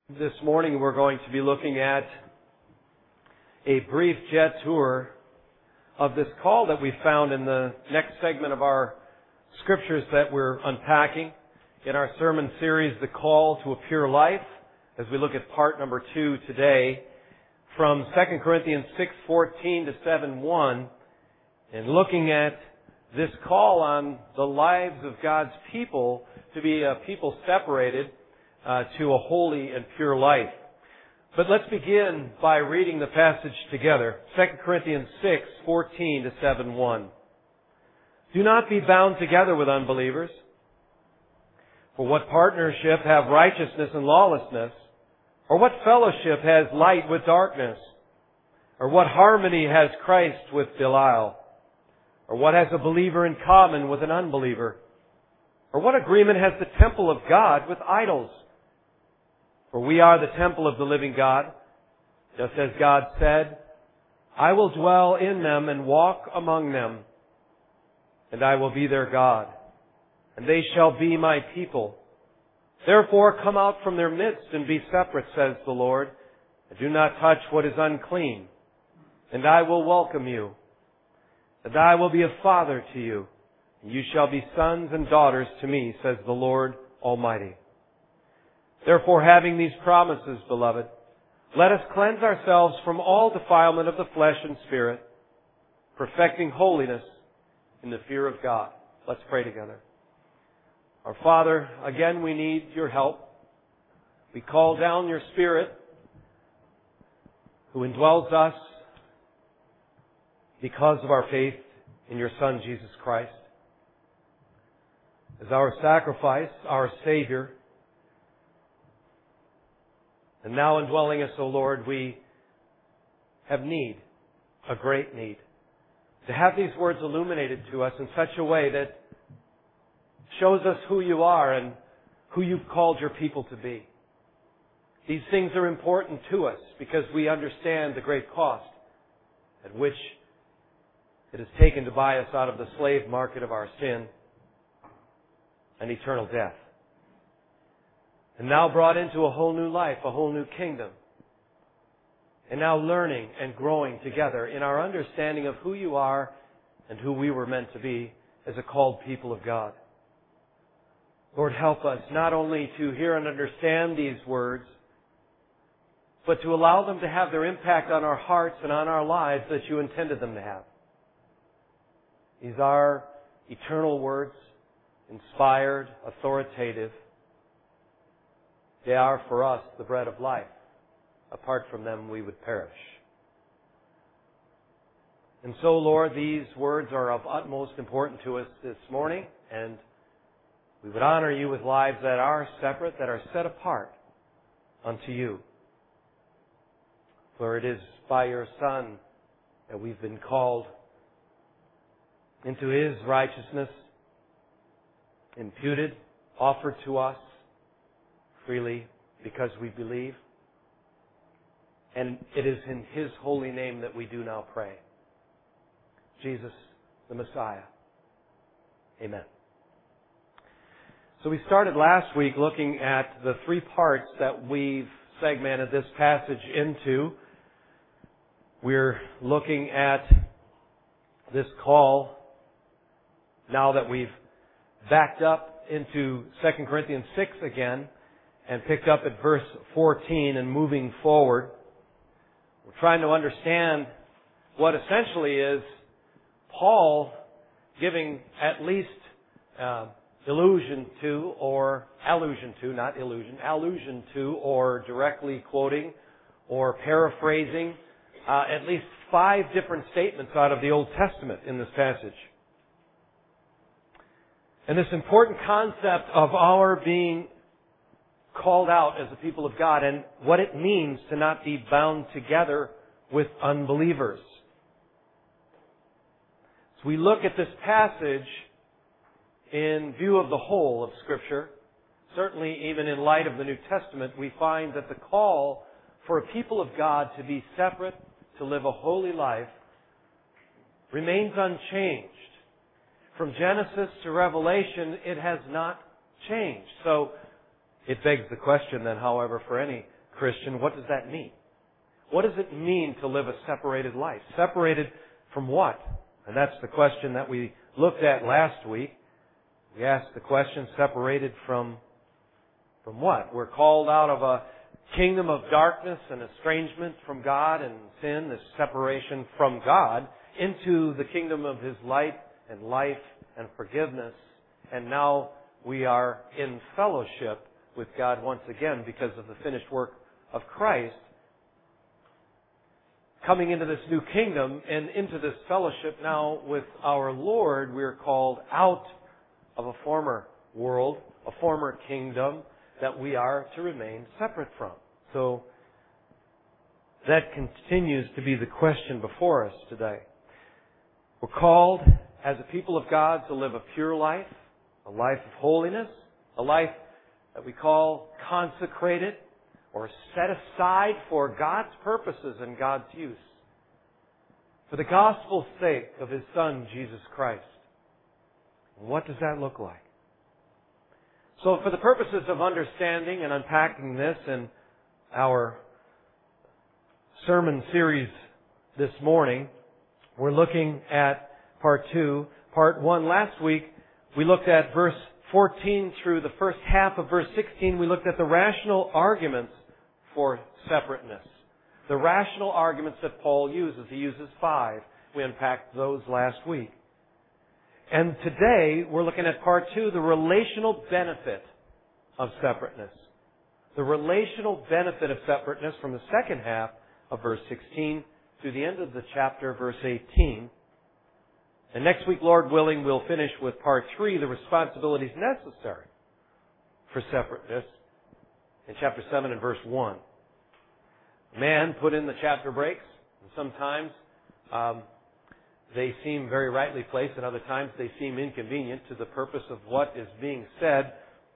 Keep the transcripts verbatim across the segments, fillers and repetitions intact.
This morning we're going to be looking at a brief jet tour of this call that we found in the next segment of our scriptures that we're unpacking in our sermon series, The Call to a Pure Life, as we look at part number two today from Second Corinthians six fourteen to seven one, and looking at this call on the lives of God's people to be a people separated Uh, to a holy and pure life. But let's begin by reading the passage together. Second Corinthians six fourteen to seven one. Do not be bound together with unbelievers. For what partnership have righteousness and lawlessness? Or what fellowship has light with darkness? Or what harmony has Christ with Belial? Or what has a believer in common with an unbeliever? Or what agreement has the temple of God with idols? For we are the temple of the living God, just as God said, I will dwell in them and walk among them, and I will be their God, and they shall be my people. Therefore come out from their midst and be separate, says the Lord, and do not touch what is unclean, and I will welcome you, and I will be a father to you, and you shall be sons and daughters to me, says the Lord Almighty. Therefore, having these promises, beloved, let us cleanse ourselves from all defilement of the flesh and spirit, perfecting holiness in the fear of God. Let's pray together. Our Father, again we need your help. We call down your Spirit, who indwells us because of our faith in your Son, Jesus Christ, as our sacrifice, our Savior. And now indwelling us, O Lord, we have need, a great need, to have these words illuminated to us in such a way that shows us who you are and who you've called your people to be. These things are important to us because we understand the great cost at which it has taken to buy us out of the slave market of our sin and eternal death. And now brought into a whole new life, a whole new kingdom. And now learning and growing together in our understanding of who you are and who we were meant to be as a called people of God. Lord, help us not only to hear and understand these words, but to allow them to have their impact on our hearts and on our lives that you intended them to have. These are eternal words, inspired, authoritative. They are for us the bread of life. Apart from them, we would perish. And so, Lord, these words are of utmost importance to us this morning, and we would honor you with lives that are separate, that are set apart unto you. For it is by your Son that we've been called into his righteousness, imputed, offered to us freely because we believe. And it is in his holy name that we do now pray. Jesus, the Messiah. Amen. So we started last week looking at the three parts that we've segmented this passage into. We're looking at this call now that we've backed up into Second Corinthians six again and picked up at verse fourteen and moving forward. We're trying to understand what essentially is Paul giving at least uh, allusion to, or allusion to, not illusion, allusion to, or directly quoting, or paraphrasing, uh, at least five different statements out of the Old Testament in this passage. And this important concept of our being called out as a people of God and what it means to not be bound together with unbelievers. So we look at this passage in view of the whole of Scripture. Certainly even in light of the New Testament, we find that the call for a people of God to be separate, to live a holy life, remains unchanged. From Genesis to Revelation, it has not changed. So it begs the question then, however, for any Christian, what does that mean? What does it mean to live a separated life? Separated from what? And that's the question that we looked at last week. We asked the question, separated from, from what? We're called out of a kingdom of darkness and estrangement from God and sin, this separation from God, into the kingdom of His light and life and forgiveness. And now we are in fellowship with God once again because of the finished work of Christ. Coming into this new kingdom and into this fellowship now with our Lord, we are called out of a former world, a former kingdom that we are to remain separate from. So that continues to be the question before us today. We're called as a people of God to live a pure life, a life of holiness, a life that we call consecrated or set aside for God's purposes and God's use. For the gospel's sake of His Son, Jesus Christ. What does that look like? So for the purposes of understanding and unpacking this in our sermon series this morning, we're looking at part two. Part one, last week, we looked at verse fourteen through the first half of verse sixteen. We looked at the rational arguments for separateness. The rational arguments that Paul uses. He uses five. We unpacked those last week. And today, we're looking at part two, the relational benefit of separateness. The relational benefit of separateness from the second half of verse sixteen to the end of the chapter, verse eighteen. And next week, Lord willing, we'll finish with part three, the responsibilities necessary for separateness, in chapter seven and verse one. Man put in the chapter breaks, and sometimes um, they seem very rightly placed, and other times they seem inconvenient to the purpose of what is being said.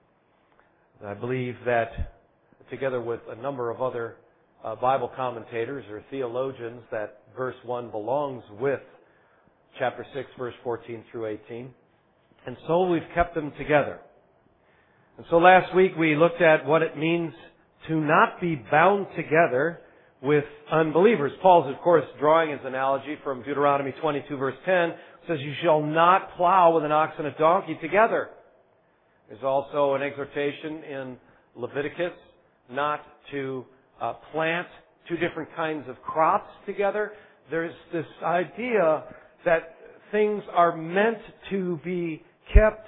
I believe that, together with a number of other uh, Bible commentators or theologians, that verse one belongs with chapter six, verse fourteen through eighteen. And so we've kept them together. And so last week we looked at what it means to not be bound together with unbelievers. Paul's, of course, drawing his analogy from Deuteronomy twenty-two, verse ten. It says, you shall not plow with an ox and a donkey together. There's also an exhortation in Leviticus not to uh, plant two different kinds of crops together. There's this idea that things are meant to be kept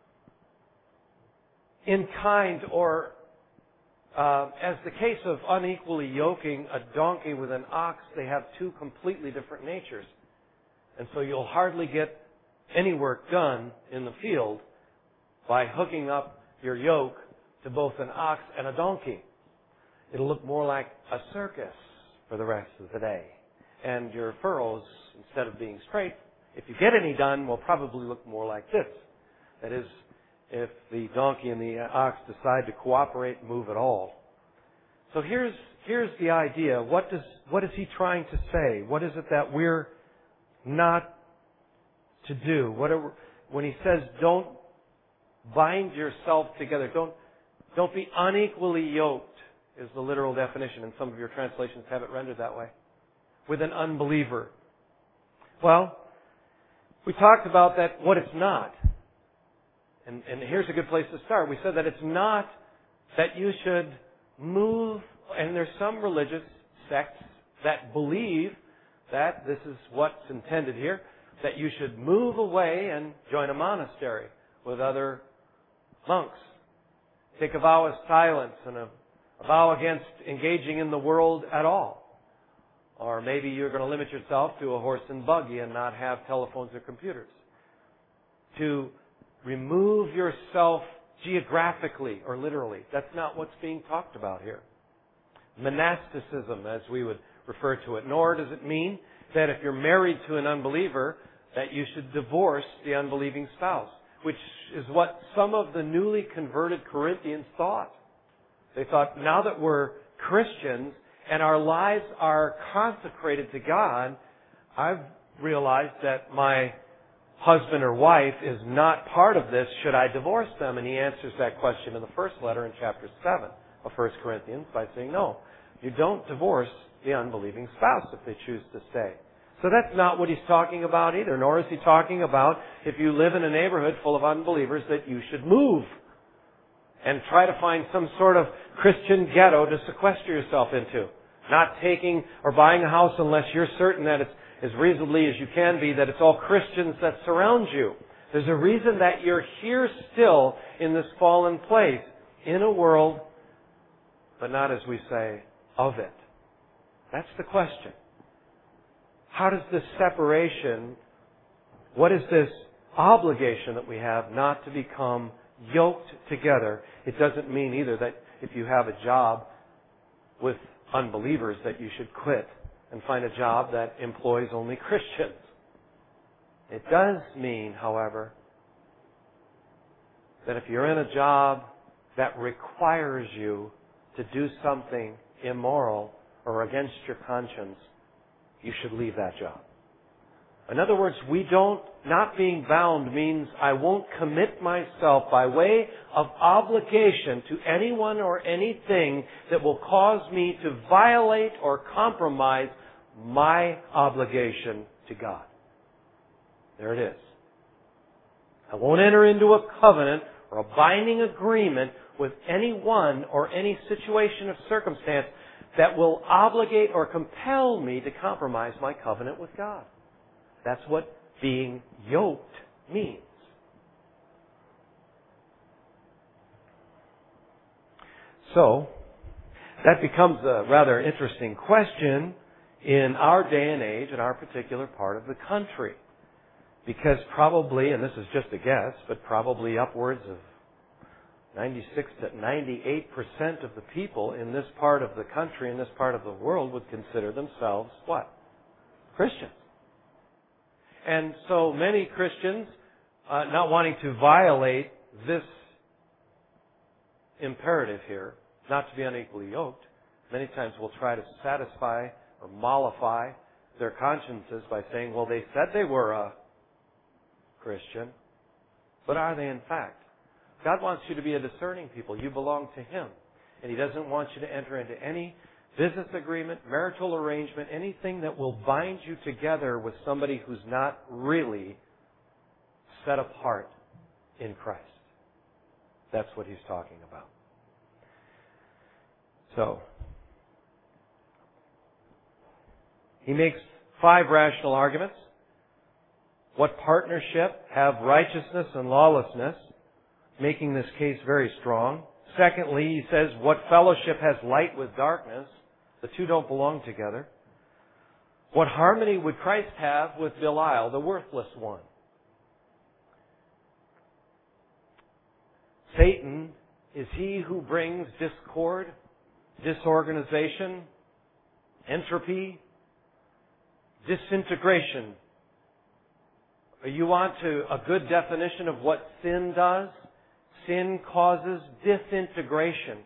in kind, or uh, as the case of unequally yoking a donkey with an ox, they have two completely different natures. And so you'll hardly get any work done in the field by hooking up your yoke to both an ox and a donkey. It'll look more like a circus for the rest of the day. And your furrows, instead of being straight, if you get any done, will probably look more like this. That is, if the donkey and the ox decide to cooperate and move at all. So here's here's the idea. What does what is he trying to say? What is it that we're not to do? What are, when he says don't bind yourself together, don't don't be unequally yoked, is the literal definition, and some of your translations have it rendered that way, with an unbeliever. Well, we talked about that, what it's not. And, and here's a good place to start. We said that it's not that you should move, and there's some religious sects that believe that this is what's intended here, that you should move away and join a monastery with other monks. Take a vow of silence and a, a vow against engaging in the world at all. Or maybe you're going to limit yourself to a horse and buggy and not have telephones or computers. To remove yourself geographically or literally. That's not what's being talked about here. Monasticism, as we would refer to it. Nor does it mean that if you're married to an unbeliever, that you should divorce the unbelieving spouse, which is what some of the newly converted Corinthians thought. They thought, now that we're Christians and our lives are consecrated to God, I've realized that my husband or wife is not part of this. Should I divorce them? And he answers that question in the first letter in chapter seven. of First Corinthians by saying, no, you don't divorce the unbelieving spouse if they choose to stay. So that's not what he's talking about either, nor is he talking about if you live in a neighborhood full of unbelievers that you should move and try to find some sort of Christian ghetto to sequester yourself into. Not taking or buying a house unless you're certain that it's as reasonably as you can be, that it's all Christians that surround you. There's a reason that you're here still in this fallen place, in a world, but not, as we say, of it. That's the question. How does this separation, what is this obligation that we have not to become yoked together? It doesn't mean either that if you have a job with unbelievers that you should quit and find a job that employs only Christians. It does mean, however, that if you're in a job that requires you to do something immoral or against your conscience, you should leave that job. In other words, we don't, not being bound means I won't commit myself by way of obligation to anyone or anything that will cause me to violate or compromise my obligation to God. There it is. I won't enter into a covenant or a binding agreement with anyone or any situation of circumstance that will obligate or compel me to compromise my covenant with God. That's what being yoked means. So, that becomes a rather interesting question in our day and age, in our particular part of the country. Because probably, and this is just a guess, but probably upwards of ninety-six to ninety-eight percent of the people in this part of the country, in this part of the world, would consider themselves what? Christians. And so many Christians, uh, not wanting to violate this imperative here, not to be unequally yoked, many times will try to satisfy or mollify their consciences by saying, well, they said they were a Christian, but are they in fact? God wants you to be a discerning people. You belong to Him. And He doesn't want you to enter into any business agreement, marital arrangement, anything that will bind you together with somebody who's not really set apart in Christ. That's what He's talking about. So, He makes five rational arguments. What partnership have righteousness and lawlessness? Making this case very strong. Secondly, he says, what fellowship has light with darkness? The two don't belong together. What harmony would Christ have with Belial, the worthless one? Satan is he who brings discord, disorganization, entropy, disintegration. You want to, a good definition of what sin does? Sin causes disintegration.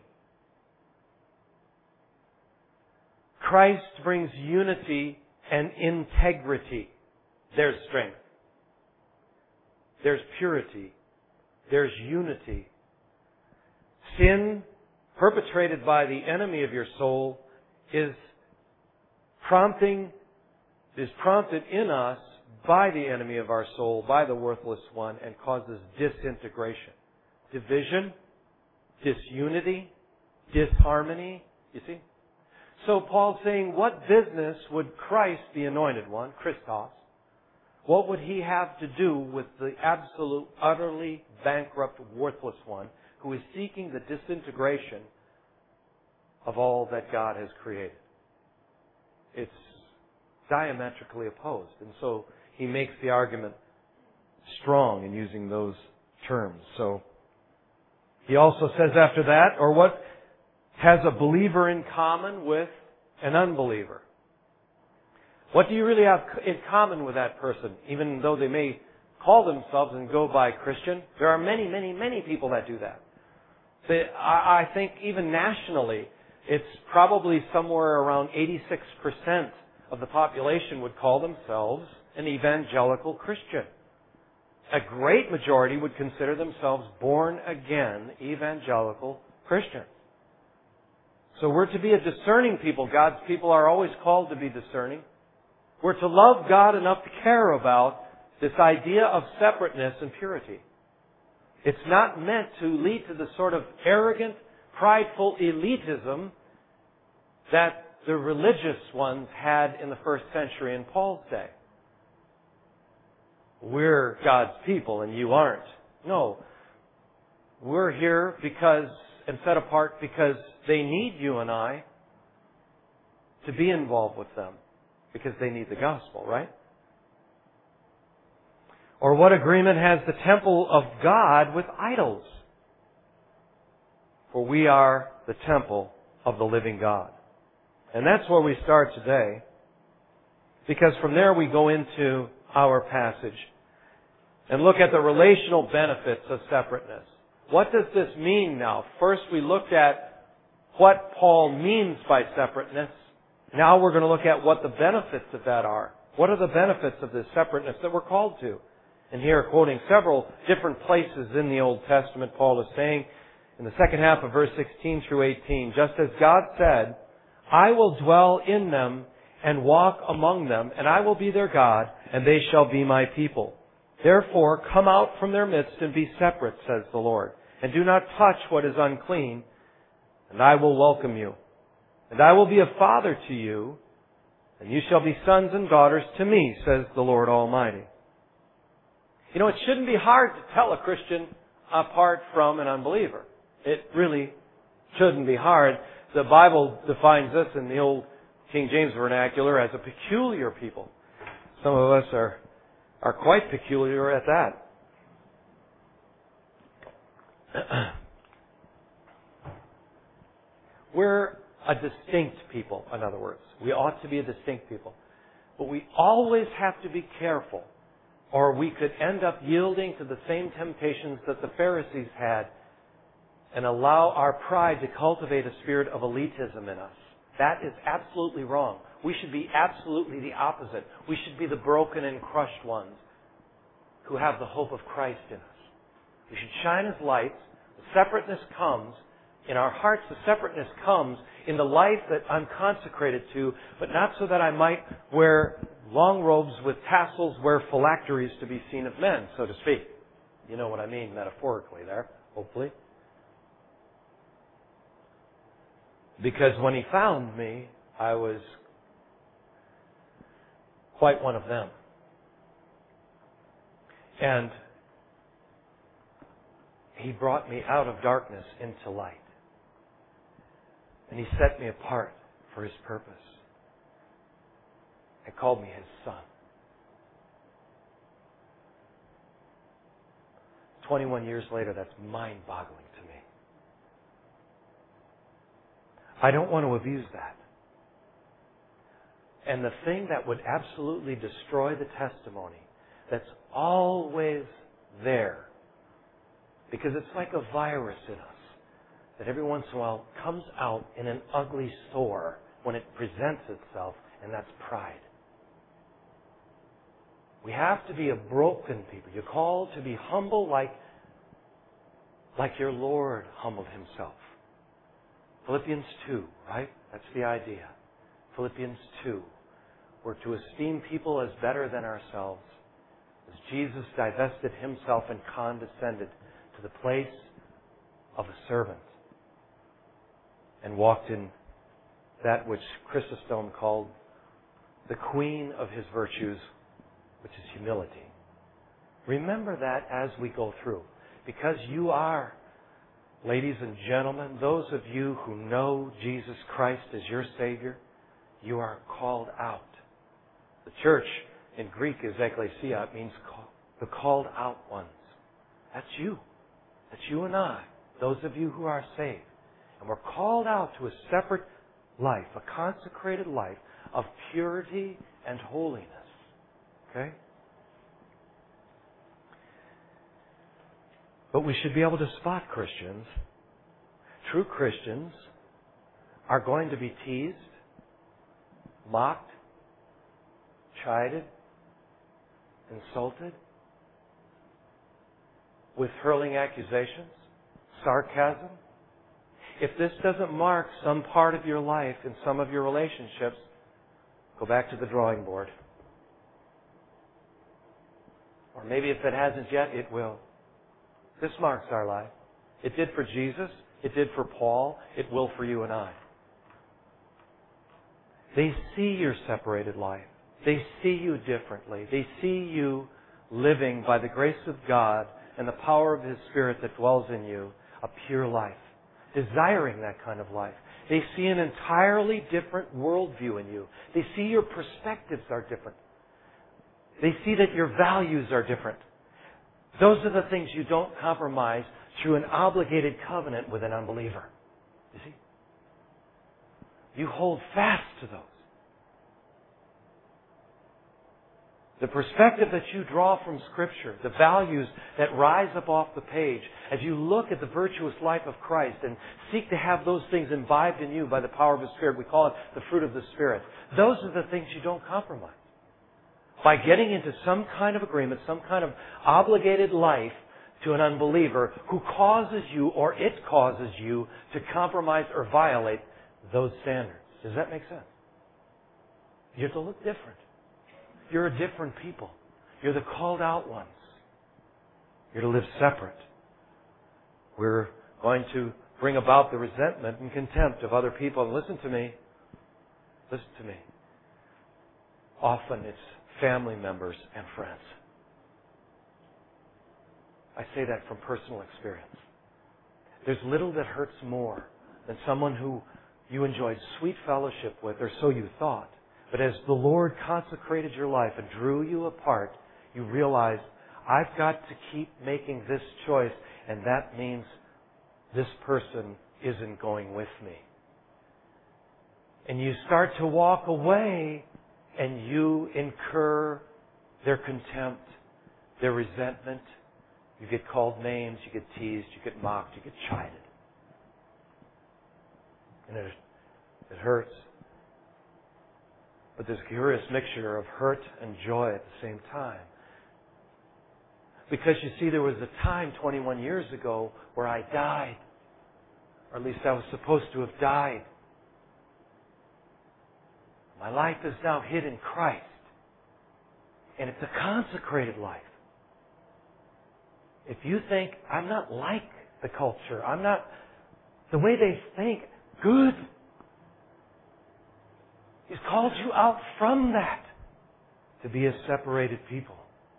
Christ brings unity and integrity. There's strength. There's purity. There's unity. Sin perpetrated by the enemy of your soul is prompting, is prompted in us by the enemy of our soul, by the worthless one, and causes disintegration. Division, disunity, disharmony, you see? So Paul's saying, what business would Christ, the Anointed One, Christos, what would He have to do with the absolute, utterly bankrupt, worthless one who is seeking the disintegration of all that God has created? It's diametrically opposed. And so he makes the argument strong in using those terms. So he also says after that, or what has a believer in common with an unbeliever? What do you really have in common with that person, even though they may call themselves and go by Christian? There are many, many, many people that do that. They, I, I think even nationally, it's probably somewhere around eighty-six percent of the population would call themselves an evangelical Christian. A great majority would consider themselves born again evangelical Christians. So we're to be a discerning people. God's people are always called to be discerning. We're to love God enough to care about this idea of separateness and purity. It's not meant to lead to the sort of arrogant, prideful elitism that the religious ones had in the first century in Paul's day. We're God's people and you aren't. No. We're here because, and set apart because they need you and I to be involved with them. Because they need the gospel, right? Or what agreement has the temple of God with idols? For we are the temple of the living God. And that's where we start today. Because from there we go into our passage and look at the relational benefits of separateness. What does this mean now? First we looked at what Paul means by separateness. Now we're going to look at what the benefits of that are. What are the benefits of this separateness that we're called to? And here, quoting several different places in the Old Testament, Paul is saying in the second half of verse sixteen through eighteen, just as God said, I will dwell in them and walk among them, and I will be their God, and they shall be my people. Therefore, come out from their midst and be separate, says the Lord, and do not touch what is unclean, and I will welcome you. And I will be a father to you, and you shall be sons and daughters to me, says the Lord Almighty. You know, it shouldn't be hard to tell a Christian apart from an unbeliever. It really shouldn't be hard. The Bible defines us in the old King James vernacular as a peculiar people. Some of us are, are quite peculiar at that. We're a distinct people, in other words. We ought to be a distinct people. But we always have to be careful, or we could end up yielding to the same temptations that the Pharisees had and allow our pride to cultivate a spirit of elitism in us. That is absolutely wrong. We should be absolutely the opposite. We should be the broken and crushed ones who have the hope of Christ in us. We should shine as lights. The separateness comes in our hearts. The separateness comes in the life that I'm consecrated to, but not so that I might wear long robes with tassels, wear phylacteries to be seen of men, so to speak. You know what I mean metaphorically there, hopefully. Because when He found me, I was quite one of them. And He brought me out of darkness into light. And He set me apart for His purpose. And called me His Son. twenty-one years later, that's mind-boggling to me. I don't want to abuse that. And the thing that would absolutely destroy the testimony that's always there, because it's like a virus in us that every once in a while comes out in an ugly sore when it presents itself, and that's pride. We have to be a broken people. You're called to be humble like, like your Lord humbled Himself. Philippians two, right? That's the idea. Philippians two. We're to esteem people as better than ourselves. As Jesus divested Himself and condescended to the place of a servant and walked in that which Chrysostom called the queen of His virtues, which is humility. Remember that as we go through. Because you are, ladies and gentlemen, those of you who know Jesus Christ as your Savior, you are called out. The church in Greek is ekklesia. It means call, the called out ones. That's you. That's you and I. Those of you who are saved. And we're called out to a separate life, a consecrated life of purity and holiness. Okay? But we should be able to spot Christians. True Christians are going to be teased, mocked, chided, insulted, with hurling accusations, sarcasm. If this doesn't mark some part of your life in some of your relationships, go back to the drawing board. Or maybe if it hasn't yet, it will. This marks our life. It did for Jesus. It did for Paul. It will for you and I. They see your separated life. They see you differently. They see you living by the grace of God and the power of His Spirit that dwells in you, a pure life, desiring that kind of life. They see an entirely different worldview in you. They see your perspectives are different. They see that your values are different. Those are the things you don't compromise through an obligated covenant with an unbeliever. You see? You hold fast to those. The perspective that you draw from Scripture, the values that rise up off the page, as you look at the virtuous life of Christ and seek to have those things imbibed in you by the power of His Spirit, we call it the fruit of the Spirit. Those are the things you don't compromise. By getting into some kind of agreement, some kind of obligated life to an unbeliever who causes you or it causes you to compromise or violate those standards. Does that make sense? You have to look different. You're a different people. You're the called out ones. You're to live separate. We're going to bring about the resentment and contempt of other people. And listen to me. Listen to me. Often it's family members and friends. I say that from personal experience. There's little that hurts more than someone who you enjoyed sweet fellowship with, or so you thought. But as the Lord consecrated your life and drew you apart, you realize, I've got to keep making this choice, and that means this person isn't going with me. And you start to walk away, and you incur their contempt, their resentment. You get called names, you get teased, you get mocked, you get chided. And it, it hurts. But there's a curious mixture of hurt and joy at the same time. Because you see, there was a time twenty-one years ago where I died. Or at least I was supposed to have died. My life is now hid in Christ. And it's a consecrated life. If you think, I'm not like the culture, I'm not the way they think, good. He's called you out from that to be a separated people.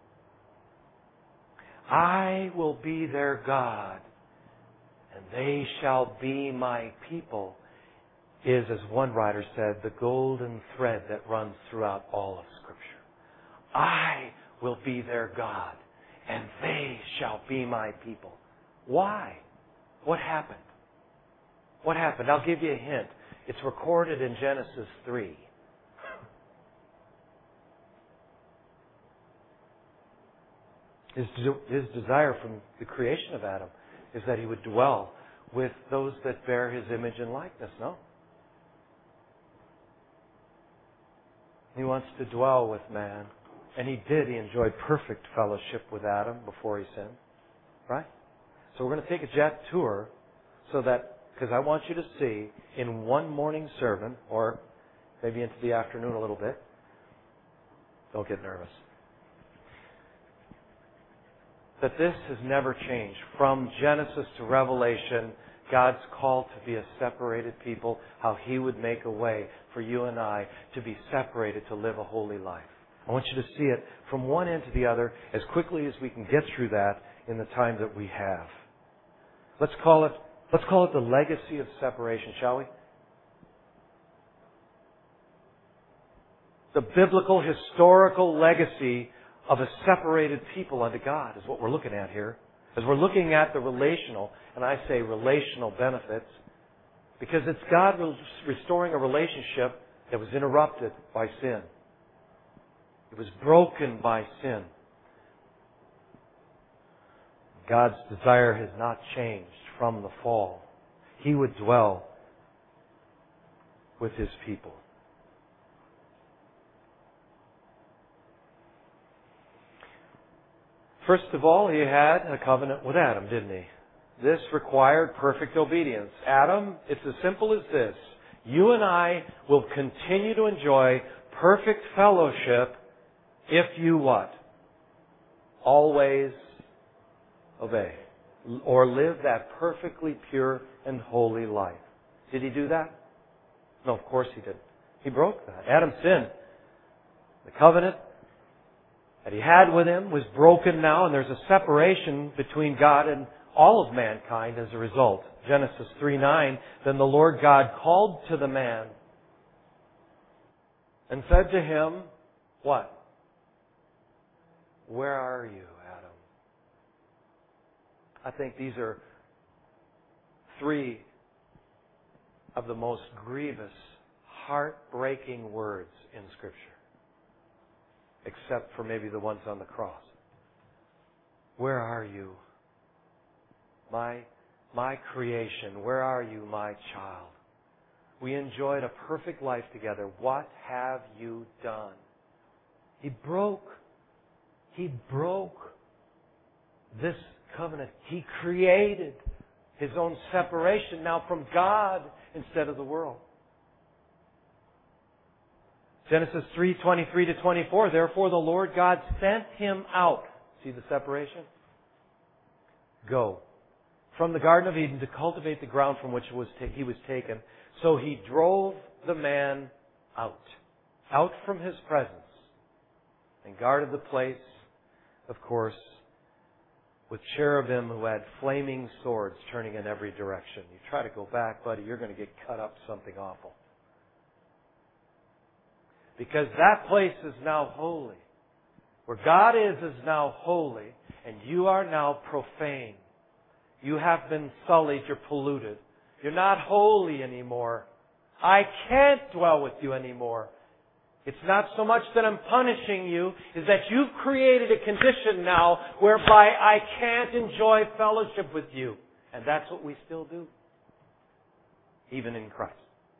I will be their God, and they shall be my people, is, as one writer said, the golden thread that runs throughout all of Scripture. I will be their God, and they shall be my people. Why? What happened? What happened? I'll give you a hint. It's recorded in Genesis three. His, his desire from the creation of Adam is that he would dwell with those that bear his image and likeness, no? He wants to dwell with man. And he did. He enjoyed perfect fellowship with Adam before he sinned. Right? So we're going to take a jet tour so that, because I want you to see in one morning sermon, or maybe into the afternoon a little bit, don't get nervous, that this has never changed. From Genesis to Revelation, God's call to be a separated people, how He would make a way for you and I to be separated, to live a holy life. I want you to see it from one end to the other as quickly as we can get through that in the time that we have. Let's call it, let's call it the legacy of separation, shall we? The biblical, historical legacy of a separated people unto God is what we're looking at here. As we're looking at the relational, and I say relational benefits, because it's God restoring a relationship that was interrupted by sin. It was broken by sin. God's desire has not changed from the fall. He would dwell with His people. First of all, He had a covenant with Adam, didn't He? This required perfect obedience. Adam, it's as simple as this. You and I will continue to enjoy perfect fellowship if you what? Always obey. Or live that perfectly pure and holy life. Did he do that? No, of course he didn't. He broke that. Adam sinned. The covenant that he had with him was broken now, and there's a separation between God and all of mankind as a result. Genesis three nine, then the Lord God called to the man and said to him, what? Where are you, Adam? I think these are three of the most grievous, heartbreaking words in Scripture. Except for maybe the ones on the cross. Where are you? My, my creation. Where are you, my child? We enjoyed a perfect life together. What have you done? He broke. He broke this covenant. He created His own separation now from God instead of the world. Genesis three twenty-three to twenty-four, therefore the Lord God sent him out. See the separation? Go from the Garden of Eden to cultivate the ground from which was ta- he was taken. So he drove the man out, out from his presence, and guarded the place, of course, with cherubim who had flaming swords turning in every direction. You try to go back, buddy, you're going to get cut up something awful. Because that place is now holy. Where God is is now holy, and you are now profane. You have been sullied, you're polluted. You're not holy anymore. I can't dwell with you anymore. It's not so much that I'm punishing you, is that you've created a condition now whereby I can't enjoy fellowship with you. And that's what we still do. Even in Christ.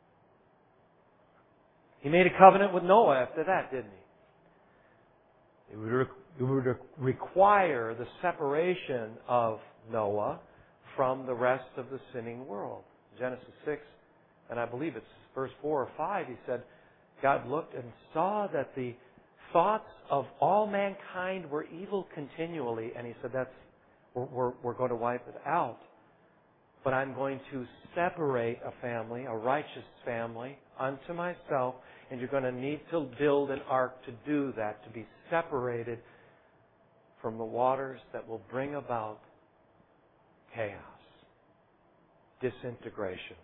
He made a covenant with Noah after that, didn't he? It would, re- it would require the separation of Noah from the rest of the sinning world. Genesis six, and I believe it's verse four or five, he said, God looked and saw that the thoughts of all mankind were evil continually, and he said, "That's we're, we're, we're going to wipe it out. But I'm going to separate a family, a righteous family, unto myself, and you're going to need to build an ark to do that, to be separated from the waters that will bring about chaos, disintegration."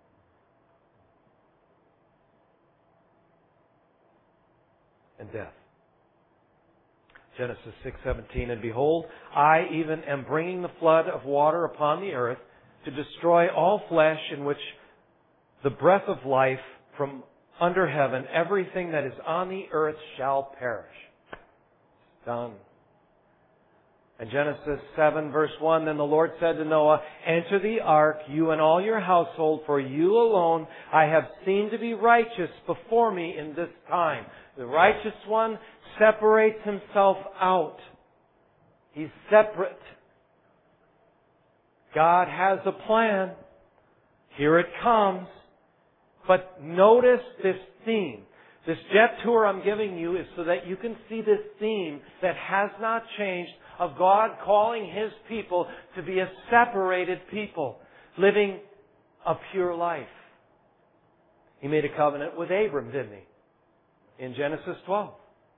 And death. Genesis six seventeen, and behold, I even am bringing the flood of water upon the earth to destroy all flesh in which the breath of life from under heaven, everything that is on the earth shall perish. It's done. And Genesis seven verse one, then the Lord said to Noah, enter the ark, you and all your household, for you alone I have seen to be righteous before me in this time. The righteous one separates himself out. He's separate. God has a plan. Here it comes. But notice this theme. This jet tour I'm giving you is so that you can see this theme that has not changed of God calling His people to be a separated people, living a pure life. He made a covenant with Abram, didn't He? In Genesis twelve.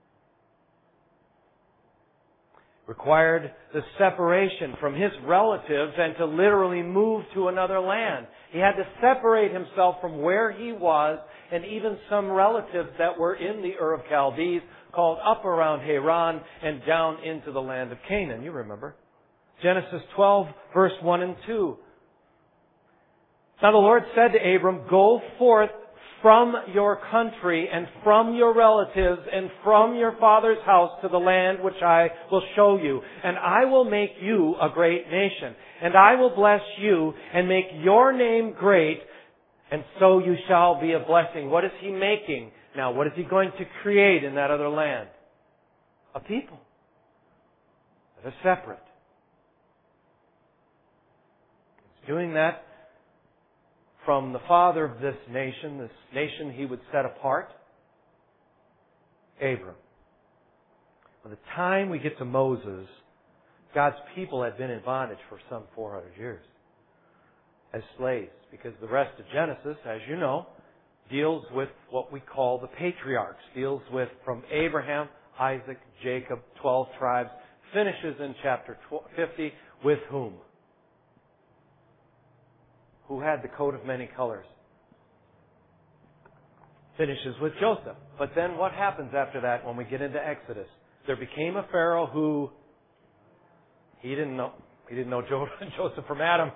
Required the separation from his relatives and to literally move to another land. He had to separate himself from where he was and even some relatives that were in the Ur of Chaldees, called up around Haran and down into the land of Canaan. You remember. Genesis twelve, verse one and two. Now the Lord said to Abram, go forth from your country and from your relatives and from your father's house to the land which I will show you. And I will make you a great nation. And I will bless you and make your name great. And so you shall be a blessing. What is He making? Now, what is He going to create in that other land? A people that are separate. doing that from the father of this nation, this nation he would set apart, Abram. By the time we get to Moses, God's people had been in bondage for some four hundred years as slaves, because the rest of Genesis, as you know, deals with what we call the patriarchs, deals with from Abraham, Isaac, Jacob, twelve tribes, finishes in chapter fifty with whom? Who had the coat of many colors? Finishes with Joseph. But then what happens after that when we get into Exodus? There became a Pharaoh who he didn't know. He didn't know Joseph from Adam.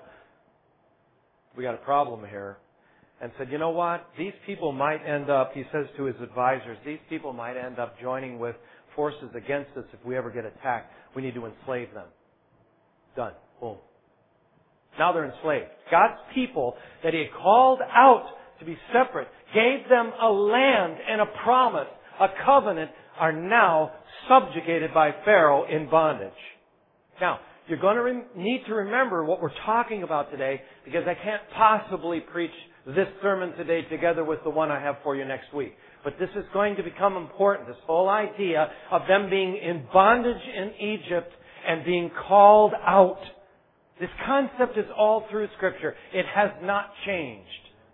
We got a problem here. And said, you know what? These people might end up, he says to his advisors, these people might end up joining with forces against us if we ever get attacked. We need to enslave them. Done. Boom. Now they're enslaved. God's people that He had called out to be separate, gave them a land and a promise, a covenant, are now subjugated by Pharaoh in bondage. Now, you're going to re- need to remember what we're talking about today, because I can't possibly preach this sermon today together with the one I have for you next week. But this is going to become important. This whole idea of them being in bondage in Egypt and being called out. This concept is all through Scripture. It has not changed.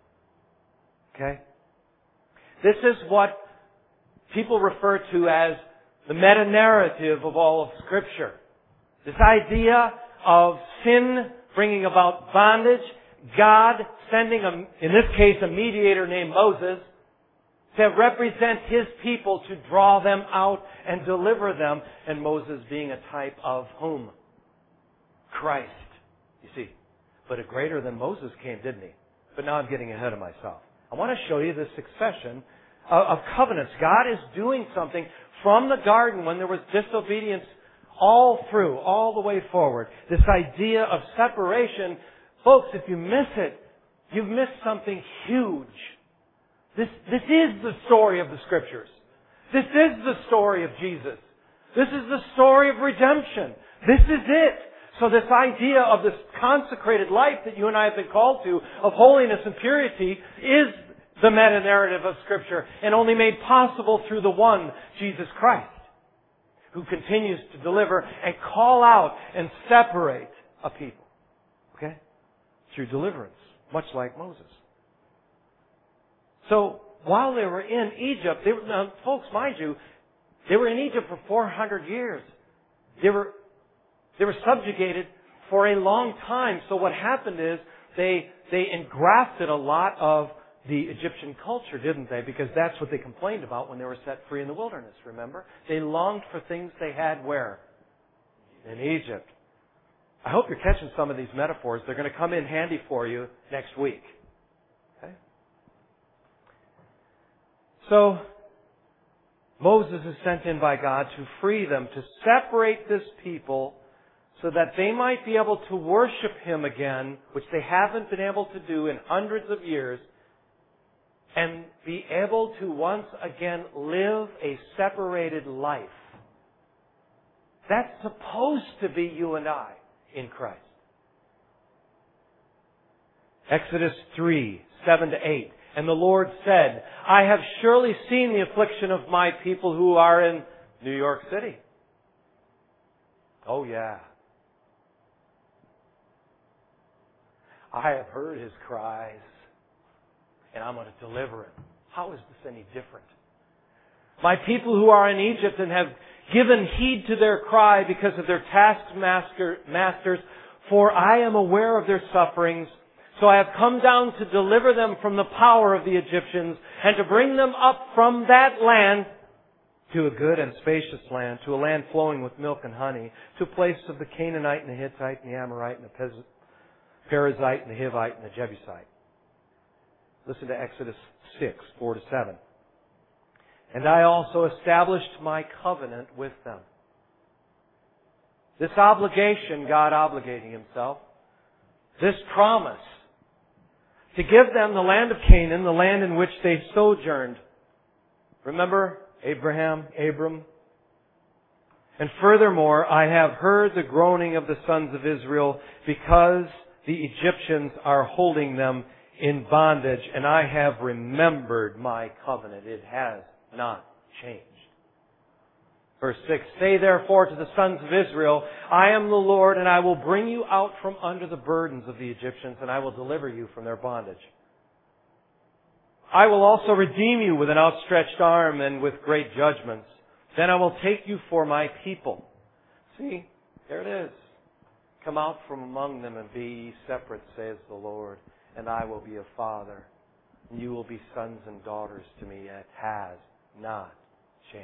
Okay? This is what people refer to as the meta-narrative of all of Scripture. This idea of sin bringing about bondage, God sending, a, in this case, a mediator named Moses to represent His people, to draw them out and deliver them, and Moses being a type of whom? Christ. You see. But a greater than Moses came, didn't He? But now I'm getting ahead of myself. I want to show you the succession of, of covenants. God is doing something from the garden when there was disobedience all through, all the way forward. This idea of separation. Folks, if you miss it, you've missed something huge. This, this is the story of the Scriptures. This is the story of Jesus. This is the story of redemption. This is it. So this idea of this consecrated life that you and I have been called to, of holiness and purity, is the meta-narrative of Scripture, and only made possible through the one, Jesus Christ, who continues to deliver and call out and separate a people. Okay? Through deliverance, much like Moses. So, while they were in Egypt, they were, now, folks, mind you, they were in Egypt for four hundred years. They were, they were subjugated for a long time. So what happened is they, they engrafted a lot of the Egyptian culture, didn't they? Because that's what they complained about when they were set free in the wilderness, remember? They longed for things they had where? In Egypt. I hope you're catching some of these metaphors. They're going to come in handy for you next week. Okay? So, Moses is sent in by God to free them, to separate this people so that they might be able to worship Him again, which they haven't been able to do in hundreds of years, and be able to once again live a separated life. That's supposed to be you and I in Christ. Exodus three, seven to eight. And the Lord said, I have surely seen the affliction of my people who are in New York City. Oh yeah. I have heard his cries, and I'm going to deliver him. How is this any different? My people who are in Egypt and have given heed to their cry because of their taskmaster, masters, for I am aware of their sufferings. So I have come down to deliver them from the power of the Egyptians and to bring them up from that land to a good and spacious land, to a land flowing with milk and honey, to a place of the Canaanite and the Hittite and the Amorite and the Perizzite and the Hivite and the Jebusite. Listen to Exodus six, four to seven. And I also established my covenant with them. This obligation, God obligating Himself, this promise to give them the land of Canaan, the land in which they sojourned. Remember Abraham, Abram? And furthermore, I have heard the groaning of the sons of Israel because the Egyptians are holding them in bondage, and I have remembered my covenant. It has not changed. Verse six, say therefore to the sons of Israel, I am the Lord, and I will bring you out from under the burdens of the Egyptians, and I will deliver you from their bondage. I will also redeem you with an outstretched arm and with great judgments. Then I will take you for my people. See, there it is. Come out from among them and be ye separate, says the Lord, and I will be a father, and you will be sons and daughters to me. It has not changed.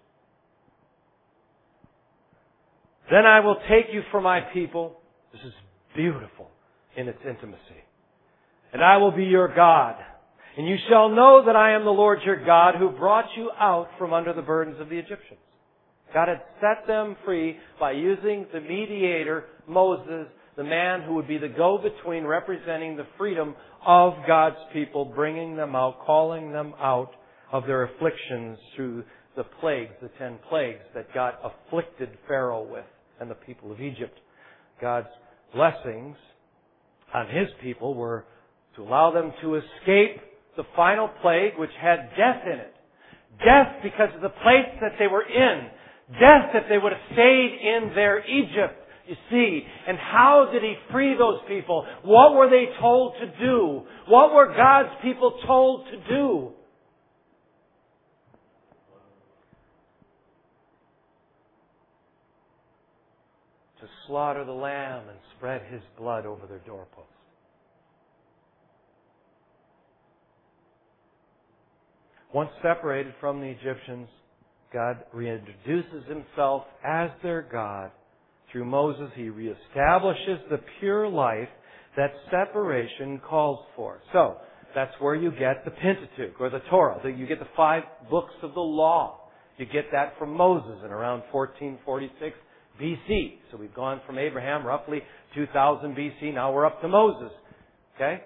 Then I will take you for my people. This is beautiful in its intimacy. And I will be your God. And you shall know that I am the Lord your God who brought you out from under the burdens of the Egyptians. God had set them free by using the mediator, Moses, the man who would be the go-between representing the freedom of God's people, bringing them out, calling them out of their afflictions through the plagues, the ten plagues that God afflicted Pharaoh with and the people of Egypt. God's blessings on His people were to allow them to escape the final plague, which had death in it. Death because of the place that they were in. Death if they would have stayed in their Egypt, you see. And how did He free those people? What were they told to do? What were God's people told to do? To slaughter the lamb and spread his blood over their doorposts. Once separated from the Egyptians, God reintroduces Himself as their God. Through Moses, He reestablishes the pure life that separation calls for. So, that's where you get the Pentateuch, or the Torah. You get the five books of the law. You get that from Moses in around fourteen forty-six B C. So we've gone from Abraham, roughly two thousand B C. Now we're up to Moses. Okay?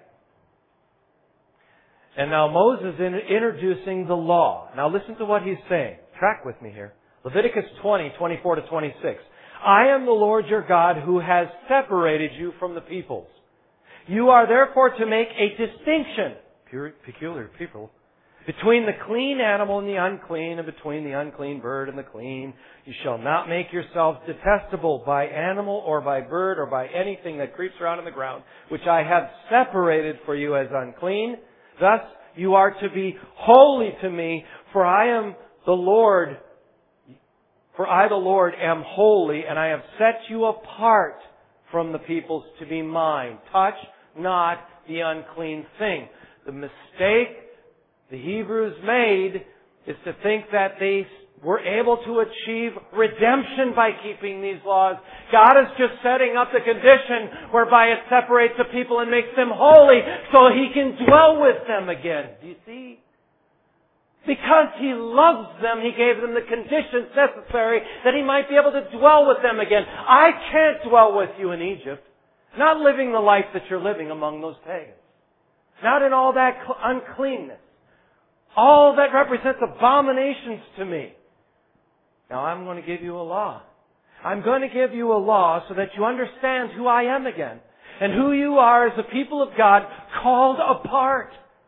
And now Moses is introducing the law. Now listen to what he's saying. Track with me here. Leviticus twenty, twenty-four to twenty-six. I am the Lord your God who has separated you from the peoples. You are therefore to make a distinction, pure, peculiar people, between the clean animal and the unclean, and between the unclean bird and the clean. You shall not make yourselves detestable by animal or by bird or by anything that creeps around on the ground, which I have separated for you as unclean. Thus you are to be holy to me, for I am the Lord, for I the Lord am holy, and I have set you apart from the peoples to be mine. Touch not the unclean thing. The mistake the Hebrews made is to think that they were able to achieve redemption by keeping these laws. God is just setting up the condition whereby it separates the people and makes them holy so He can dwell with them again. Do you see? Because He loves them, He gave them the conditions necessary that He might be able to dwell with them again. I can't dwell with you in Egypt. Not living the life that you're living among those pagans. Not in all that uncleanness. All that represents abominations to me. Now I'm going to give you a law. I'm going to give you a law so that you understand who I am again. And who you are as a people of God called apart.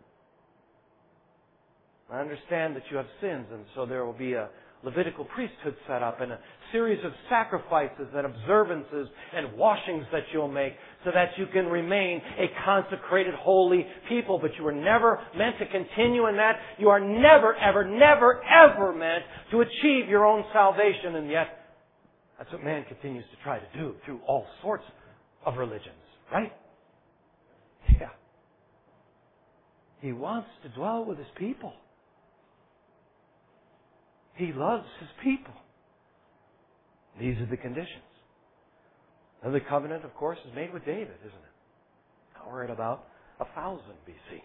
I understand that you have sins, and so there will be a Levitical priesthood set up and a series of sacrifices and observances and washings that you'll make so that you can remain a consecrated, holy people. But you were never meant to continue in that. You are never, ever, never, ever meant to achieve your own salvation. And yet, that's what man continues to try to do through all sorts of religions. Right? Yeah. He wants to dwell with His people. He loves His people. These are the conditions. Now the covenant, of course, is made with David, isn't it? Now we're at about one thousand B C.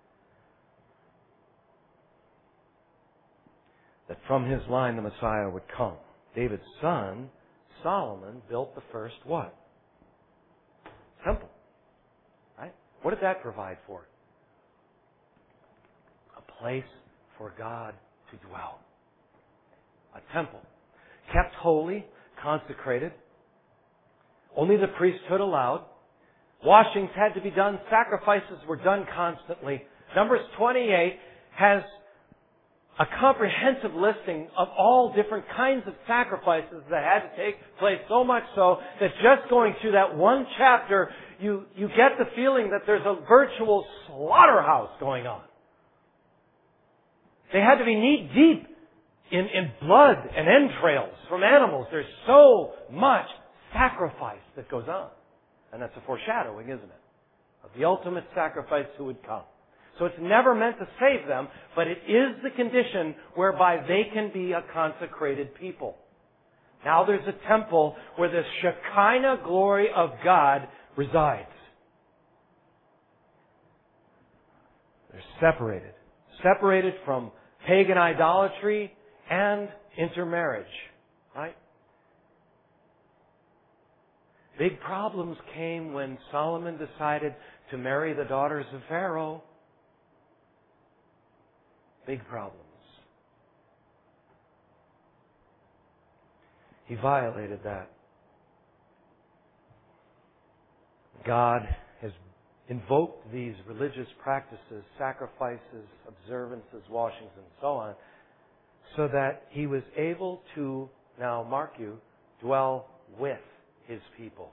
That from his line the Messiah would come. David's son, Solomon, built the first what? Temple. Right? What did that provide for? A place for God to dwell. A temple. Kept holy, consecrated. Only the priesthood allowed. Washings had to be done. Sacrifices were done constantly. Numbers twenty-eight has a comprehensive listing of all different kinds of sacrifices that had to take place, so much so that just going through that one chapter, you, you get the feeling that there's a virtual slaughterhouse going on. They had to be knee deep in, in blood and entrails from animals. There's so much sacrifice that goes on. And that's a foreshadowing, isn't it? Of the ultimate sacrifice who would come. So it's never meant to save them, but it is the condition whereby they can be a consecrated people. Now there's a temple where the Shekinah glory of God resides. They're separated. Separated from pagan idolatry and intermarriage. Right? Big problems came when Solomon decided to marry the daughters of Pharaoh. Big problems. He violated that. God has invoked these religious practices, sacrifices, observances, washings, and so on, so that He was able to, now mark you, dwell with His people.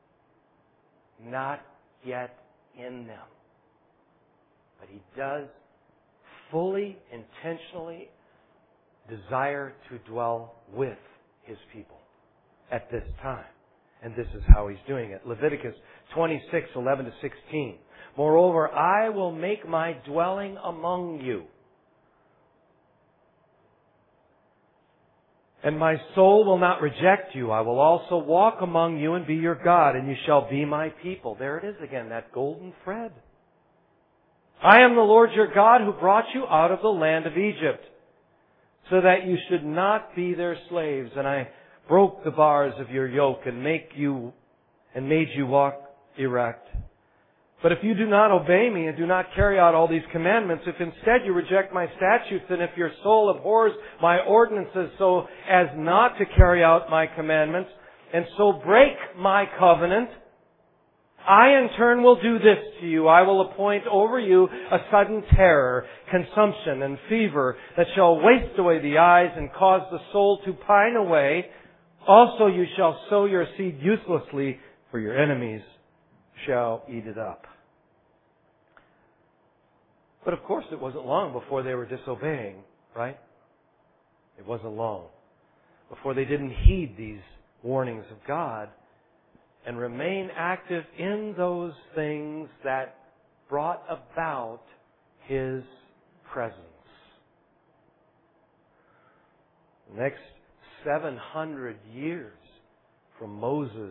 Not yet in them. But He does fully, intentionally desire to dwell with His people at this time. And this is how He's doing it. Leviticus twenty-six, eleven to sixteen. Moreover, I will make my dwelling among you. And my soul will not reject you. I will also walk among you and be your God, and you shall be my people. There it is again, that golden thread. I am the Lord your God who brought you out of the land of Egypt, so that you should not be their slaves. And I broke the bars of your yoke and make you and made you walk erect. But if you do not obey me and do not carry out all these commandments, if instead you reject my statutes, and if your soul abhors my ordinances so as not to carry out my commandments, and so break my covenant, I in turn will do this to you. I will appoint over you a sudden terror, consumption, and fever that shall waste away the eyes and cause the soul to pine away. Also you shall sow your seed uselessly, for your enemies shall eat it up. But of course it wasn't long before they were disobeying, right? It wasn't long before they didn't heed these warnings of God and remain active in those things that brought about His presence. The next seven hundred years from Moses,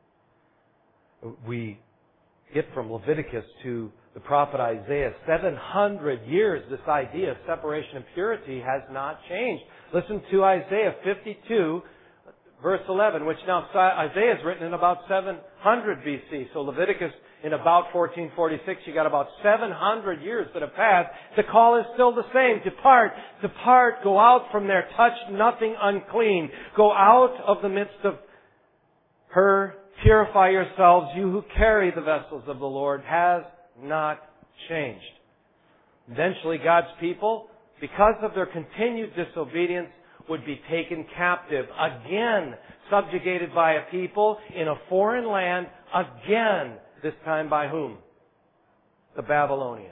we get from Leviticus to the prophet Isaiah. seven hundred years, this idea of separation and purity has not changed. Listen to Isaiah fifty-two, verse eleven, which now Isaiah is written in about seven hundred B C. So Leviticus in about fourteen forty-six, you got about seven hundred years that have passed. The call is still the same. Depart, depart, go out from there, touch nothing unclean. Go out of the midst of her, purify yourselves, you who carry the vessels of the Lord. Has not changed. Eventually God's people, because of their continued disobedience, would be taken captive. Again, subjugated by a people in a foreign land. Again, this time by whom? The Babylonians.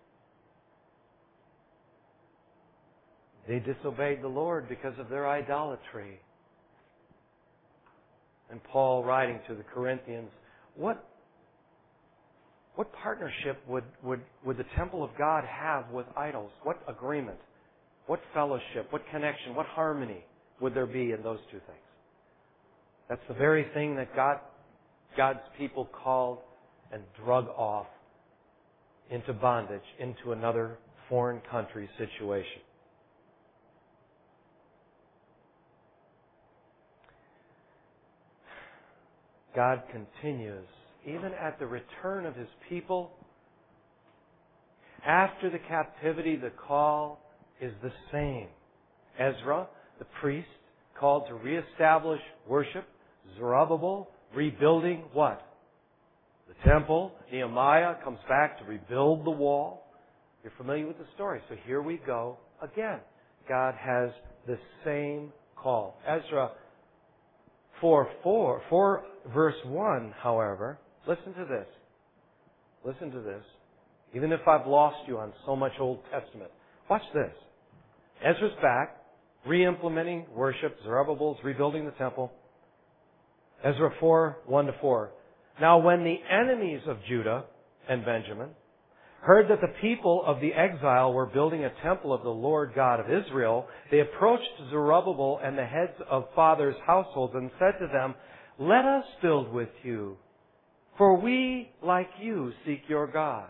They disobeyed the Lord because of their idolatry. And Paul, writing to the Corinthians, what, what partnership would, would, would the temple of God have with idols? What agreement? What fellowship? What connection? What harmony would there be in those two things? That's the very thing that God, God's people called and drug off into bondage, into another foreign country situation. God continues, even at the return of His people, after the captivity, the call is the same. Ezra, the priest, called to reestablish worship. Zerubbabel, rebuilding what? The the temple. Nehemiah comes back to rebuild the wall. You're familiar with the story. So here we go again. God has the same call. Ezra four, four, four verse one, however, listen to this. Listen to this. Even if I've lost you on so much Old Testament. Watch this. Ezra's back, re-implementing worship. Zerubbabel's rebuilding the temple. Ezra four, one to four. Now when the enemies of Judah and Benjamin heard that the people of the exile were building a temple of the Lord God of Israel, they approached Zerubbabel and the heads of fathers' households and said to them, "Let us build with you, for we, like you, seek your God."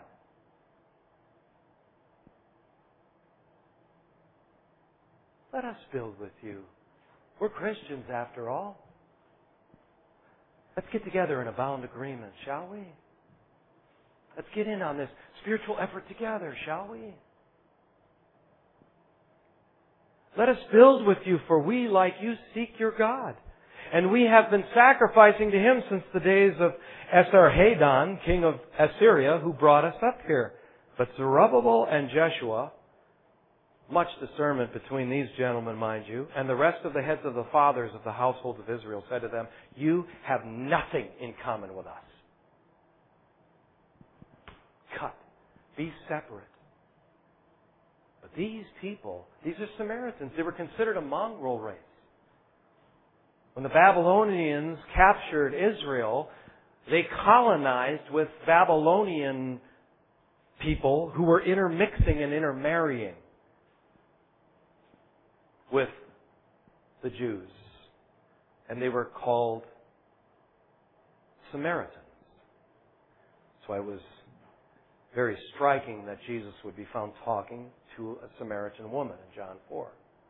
Let us build with you. We're Christians after all. Let's get together in a bound agreement, shall we? Let's get in on this spiritual effort together, shall we? Let us build with you, for we, like you, seek your God. And we have been sacrificing to Him since the days of Esarhaddon, king of Assyria, who brought us up here. But Zerubbabel and Jeshua, much discernment between these gentlemen, mind you, and the rest of the heads of the fathers of the household of Israel said to them, "You have nothing in common with us. Cut. Be separate." But these people, these are Samaritans. They were considered a mongrel race. When the Babylonians captured Israel, they colonized with Babylonian people who were intermixing and intermarrying with the Jews. And they were called Samaritans. So it was very striking that Jesus would be found talking to a Samaritan woman in John four.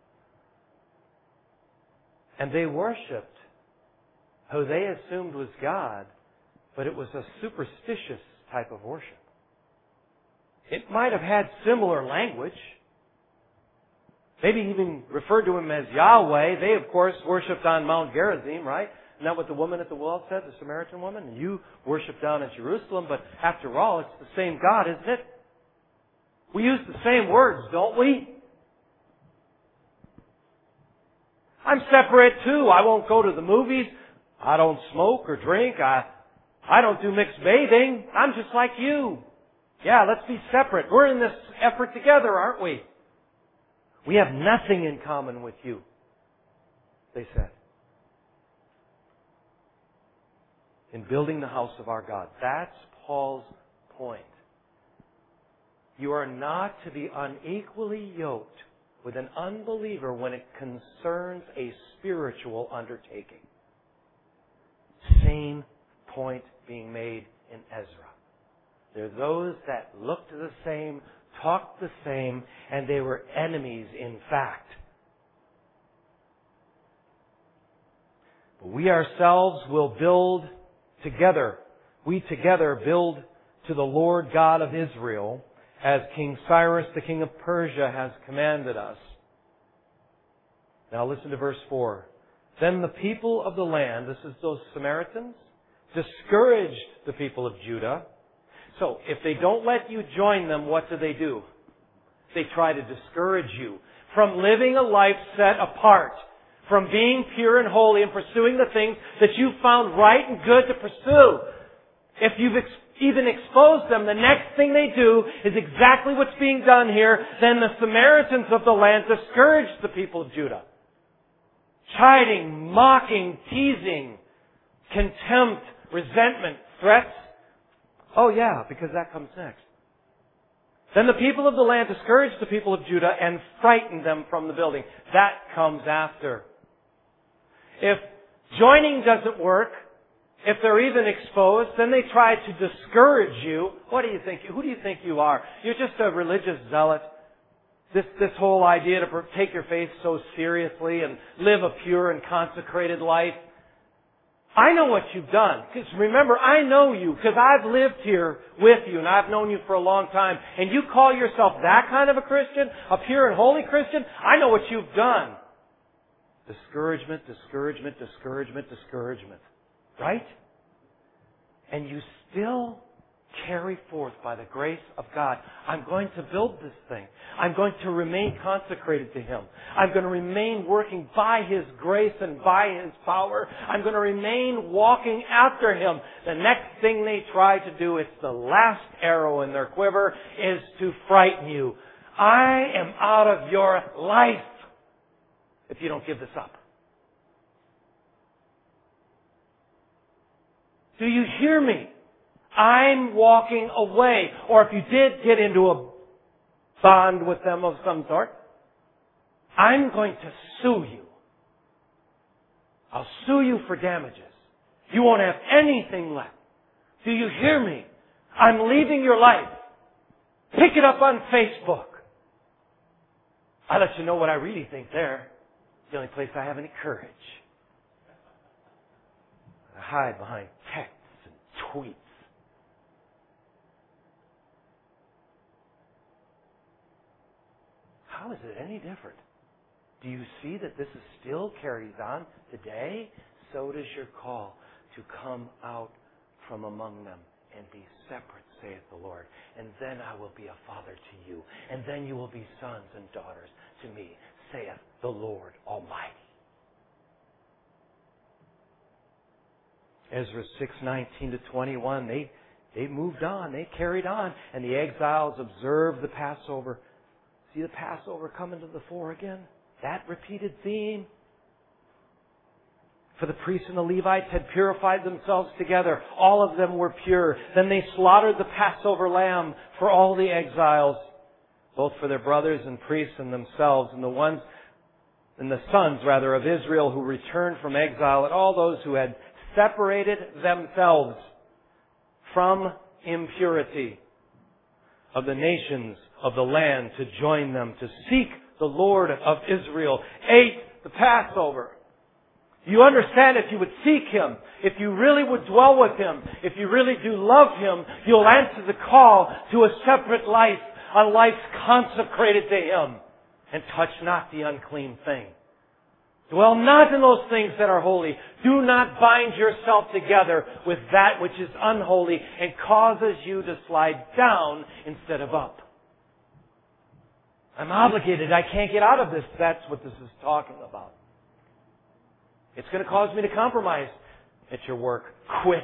And they worshipped who they assumed was God, but it was a superstitious type of worship. It might have had similar language. Maybe even referred to Him as Yahweh. They, of course, worshipped on Mount Gerizim, right? Isn't that what the woman at the well said, the Samaritan woman? You worship down in Jerusalem, but after all, it's the same God, isn't it? We use the same words, don't we? I'm separate too. I won't go to the movies. I don't smoke or drink. I, I don't do mixed bathing. I'm just like you. Yeah, let's be separate. We're in this effort together, aren't we? We have nothing in common with you, they said. In building the house of our God. That's Paul's point. You are not to be unequally yoked with an unbeliever when it concerns a spiritual undertaking. Same point being made in Ezra. There are those that looked the same, talked the same, and they were enemies in fact. But we ourselves will build together. We together build to the Lord God of Israel, as King Cyrus, the king of Persia, has commanded us. Now listen to verse four. Then the people of the land, this is those Samaritans, discouraged the people of Judah. So, if they don't let you join them, what do they do? They try to discourage you from living a life set apart, from being pure and holy and pursuing the things that you found right and good to pursue. If you've ex- even exposed them, the next thing they do is exactly what's being done here. Then the Samaritans of the land discouraged the people of Judah. Chiding, mocking, teasing, contempt, resentment, threats. Oh yeah, because that comes next. Then the people of the land discouraged the people of Judah and frightened them from the building. That comes after. If joining doesn't work, if they're even exposed, then they try to discourage you. What do you think? Who do you think you are? You're just a religious zealot. This, this whole idea to take your faith so seriously and live a pure and consecrated life. I know what you've done. Because remember, I know you because I've lived here with you and I've known you for a long time. And you call yourself that kind of a Christian, a pure and holy Christian? I know what you've done. Discouragement, discouragement, discouragement, discouragement. Right? and you still carry forth by the grace of God. I'm going to build this thing. I'm going to remain consecrated to Him. I'm going to remain working by His grace and by His power. I'm going to remain walking after Him. The next thing they try to do, it's the last arrow in their quiver, is to frighten you. I am out of your life if you don't give this up. Do you hear me? I'm walking away. Or if you did get into a bond with them of some sort, I'm going to sue you. I'll sue you for damages. You won't have anything left. Do you hear me? I'm leaving your life. Pick it up on Facebook. I'll let you know what I really think there. It's the only place I have any courage. I hide behind texts and tweets. How is it any different? Do you see that this is still carries on today? So does your call to come out from among them and be separate, saith the Lord. And then I will be a father to you. And then you will be sons and daughters to me, saith the Lord Almighty. Ezra six nineteen to twenty-one, they, they moved on. They carried on. And the exiles observed the Passover. See the Passover coming to the fore again? That repeated theme. For the priests and the Levites had purified themselves together. All of them were pure. Then they slaughtered the Passover lamb for all the exiles, both for their brothers and priests and themselves, and the ones, and the sons rather of Israel who returned from exile, and all those who had separated themselves from impurity of the nations of the land to join them, to seek the Lord of Israel, ate the Passover. You understand, if you would seek Him, if you really would dwell with Him, if you really do love Him, you'll answer the call to a separate life, a life consecrated to Him, and touch not the unclean thing. Dwell not in those things that are holy. Do not bind yourself together with that which is unholy and causes you to slide down instead of up. I'm obligated. I can't get out of this. That's what this is talking about. It's going to cause me to compromise at your work. Quit.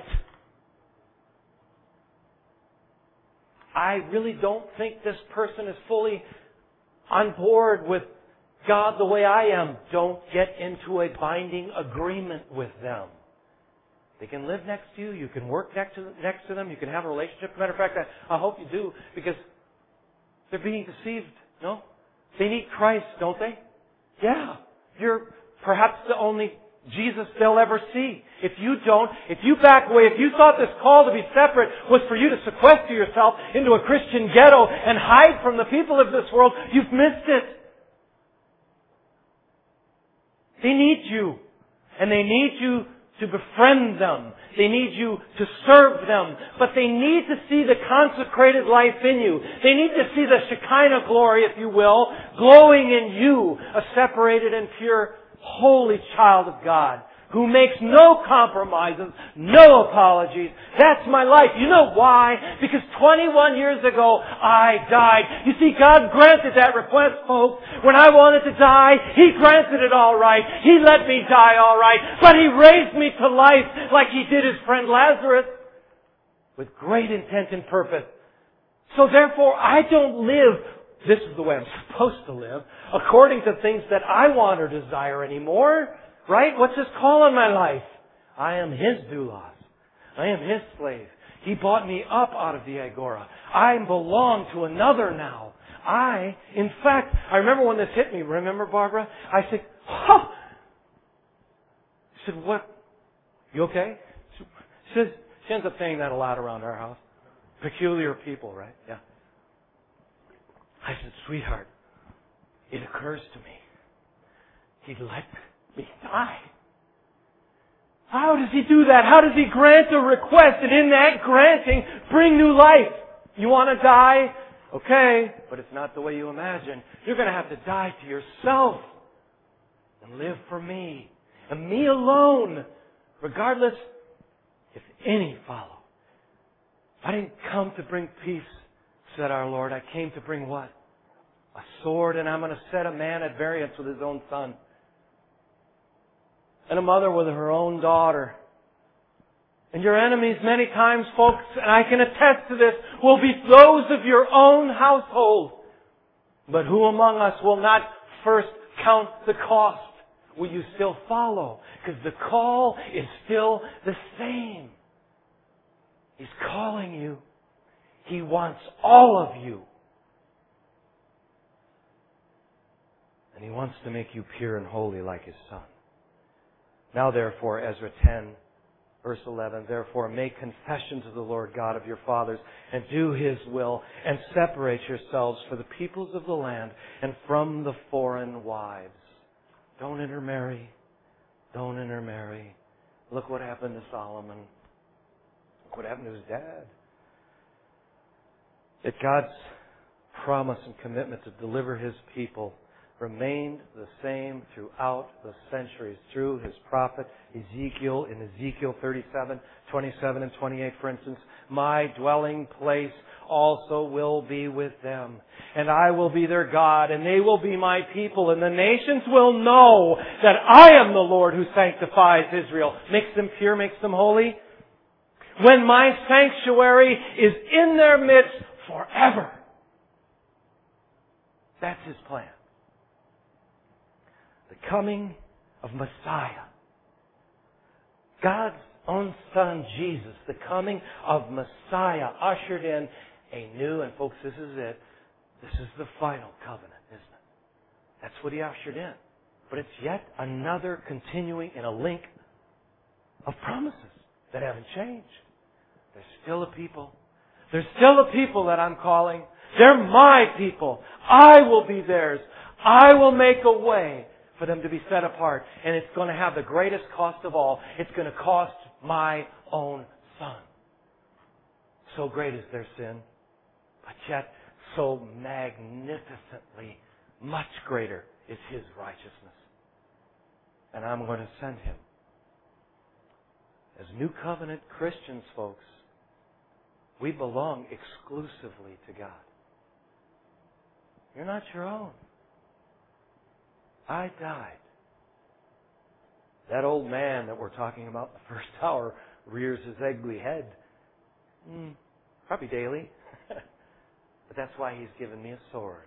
I really don't think this person is fully on board with God the way I am. Don't get into a binding agreement with them. They can live next to you. You can work next to, next to them. You can have a relationship. As a matter of fact, I, I hope you do, because they're being deceived. No? They need Christ, don't they? Yeah. You're perhaps the only Jesus they'll ever see. If you don't, if you back away, if you thought this call to be separate was for you to sequester yourself into a Christian ghetto and hide from the people of this world, you've missed it. They need you. And they need you to befriend them. They need you to serve them. But they need to see the consecrated life in you. They need to see the Shekinah glory, if you will, glowing in you, a separated and pure, holy child of God, who makes no compromises, no apologies. That's my life. You know why? Because twenty-one years ago, I died. You see, God granted that request, folks. When I wanted to die, He granted it all right. He let me die all right. But He raised me to life like He did His friend Lazarus, with great intent and purpose. So therefore, I don't live, this is the way I'm supposed to live, according to things that I want or desire anymore. Right? What's His call on my life? I am His doulos. I am His slave. He bought me up out of the agora. I belong to another now. I, in fact, I remember when this hit me. Remember, Barbara? I said, huh. She said, what? You okay? She says, she ends up saying that a lot around our house. Peculiar people, right? Yeah. I said, sweetheart, it occurs to me. He'd let me die. How does He do that? How does He grant a request and in that granting bring new life? You want to die? Okay, but it's not the way you imagine. You're going to have to die to yourself and live for me and me alone, regardless if any follow. I didn't come to bring peace, said our Lord. I came to bring what? A sword, and I'm going to set a man at variance with his own son. And a mother with her own daughter. And your enemies many times, folks, and I can attest to this, will be those of your own household. But who among us will not first count the cost? Will you still follow? Because the call is still the same. He's calling you. He wants all of you. And He wants to make you pure and holy like His Son. Now therefore, Ezra ten, verse eleven, therefore make confession to the Lord God of your fathers and do His will and separate yourselves for the peoples of the land and from the foreign wives. Don't intermarry. Don't intermarry. Look what happened to Solomon. Look what happened to his dad. That God's promise and commitment to deliver His people remained the same throughout the centuries through His prophet Ezekiel in Ezekiel thirty-seven, twenty-seven and twenty-eight, for instance. My dwelling place also will be with them, and I will be their God, and they will be my people, and the nations will know that I am the Lord who sanctifies Israel, makes them pure, makes them holy. When my sanctuary is in their midst forever. That's His plan. The coming of Messiah. God's own Son, Jesus, the coming of Messiah ushered in a new, and folks, this is it, this is the final covenant, isn't it? That's what He ushered in. But it's yet another continuing in a link of promises that haven't changed. There's still a people. There's still a people that I'm calling. They're my people. I will be theirs. I will make a way for them to be set apart. And it's going to have the greatest cost of all. It's going to cost my own Son. So great is their sin, but yet so magnificently much greater is His righteousness. And I'm going to send Him. As New Covenant Christians, folks, we belong exclusively to God. You're not your own. I died. That old man that we're talking about in the first hour rears his ugly head. Mm, probably daily. But that's why He's given me a sword.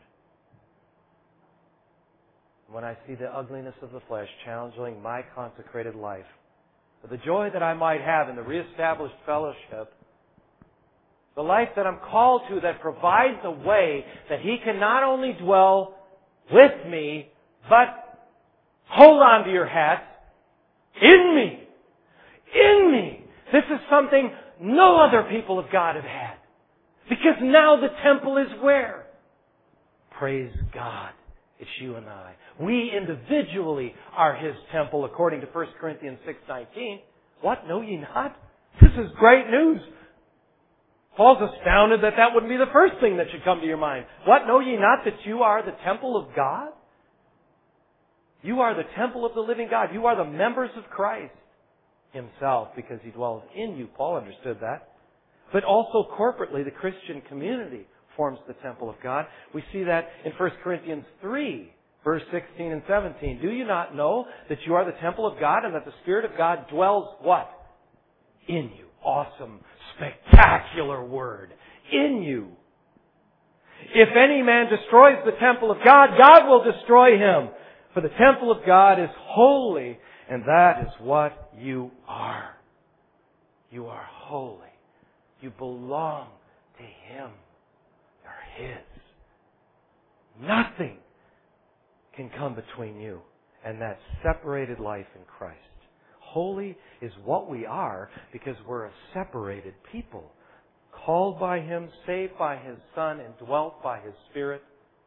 When I see the ugliness of the flesh challenging my consecrated life, for the joy that I might have in the reestablished fellowship, the life that I'm called to that provides a way that He can not only dwell with me, but hold on to your hat, in me. In me. This is something no other people of God have had. Because now the temple is where? Praise God. It's you and I. We individually are His temple according to First Corinthians six nineteen. What? Know ye not? This is great news. Paul's astounded that that wouldn't be the first thing that should come to your mind. What? Know ye not that you are the temple of God? You are the temple of the living God. You are the members of Christ Himself because He dwells in you. Paul understood that. But also corporately, the Christian community forms the temple of God. We see that in First Corinthians three, verse sixteen and seventeen. Do you not know that you are the temple of God and that the Spirit of God dwells what? In you. Awesome, spectacular word. In you. If any man destroys the temple of God, God will destroy him. For the temple of God is holy, and that is what you are. You are holy. You belong to Him. You're His. Nothing can come between you and that separated life in Christ. Holy is what we are because we're a separated people, called by Him, saved by His Son, and dwelt by His Spirit.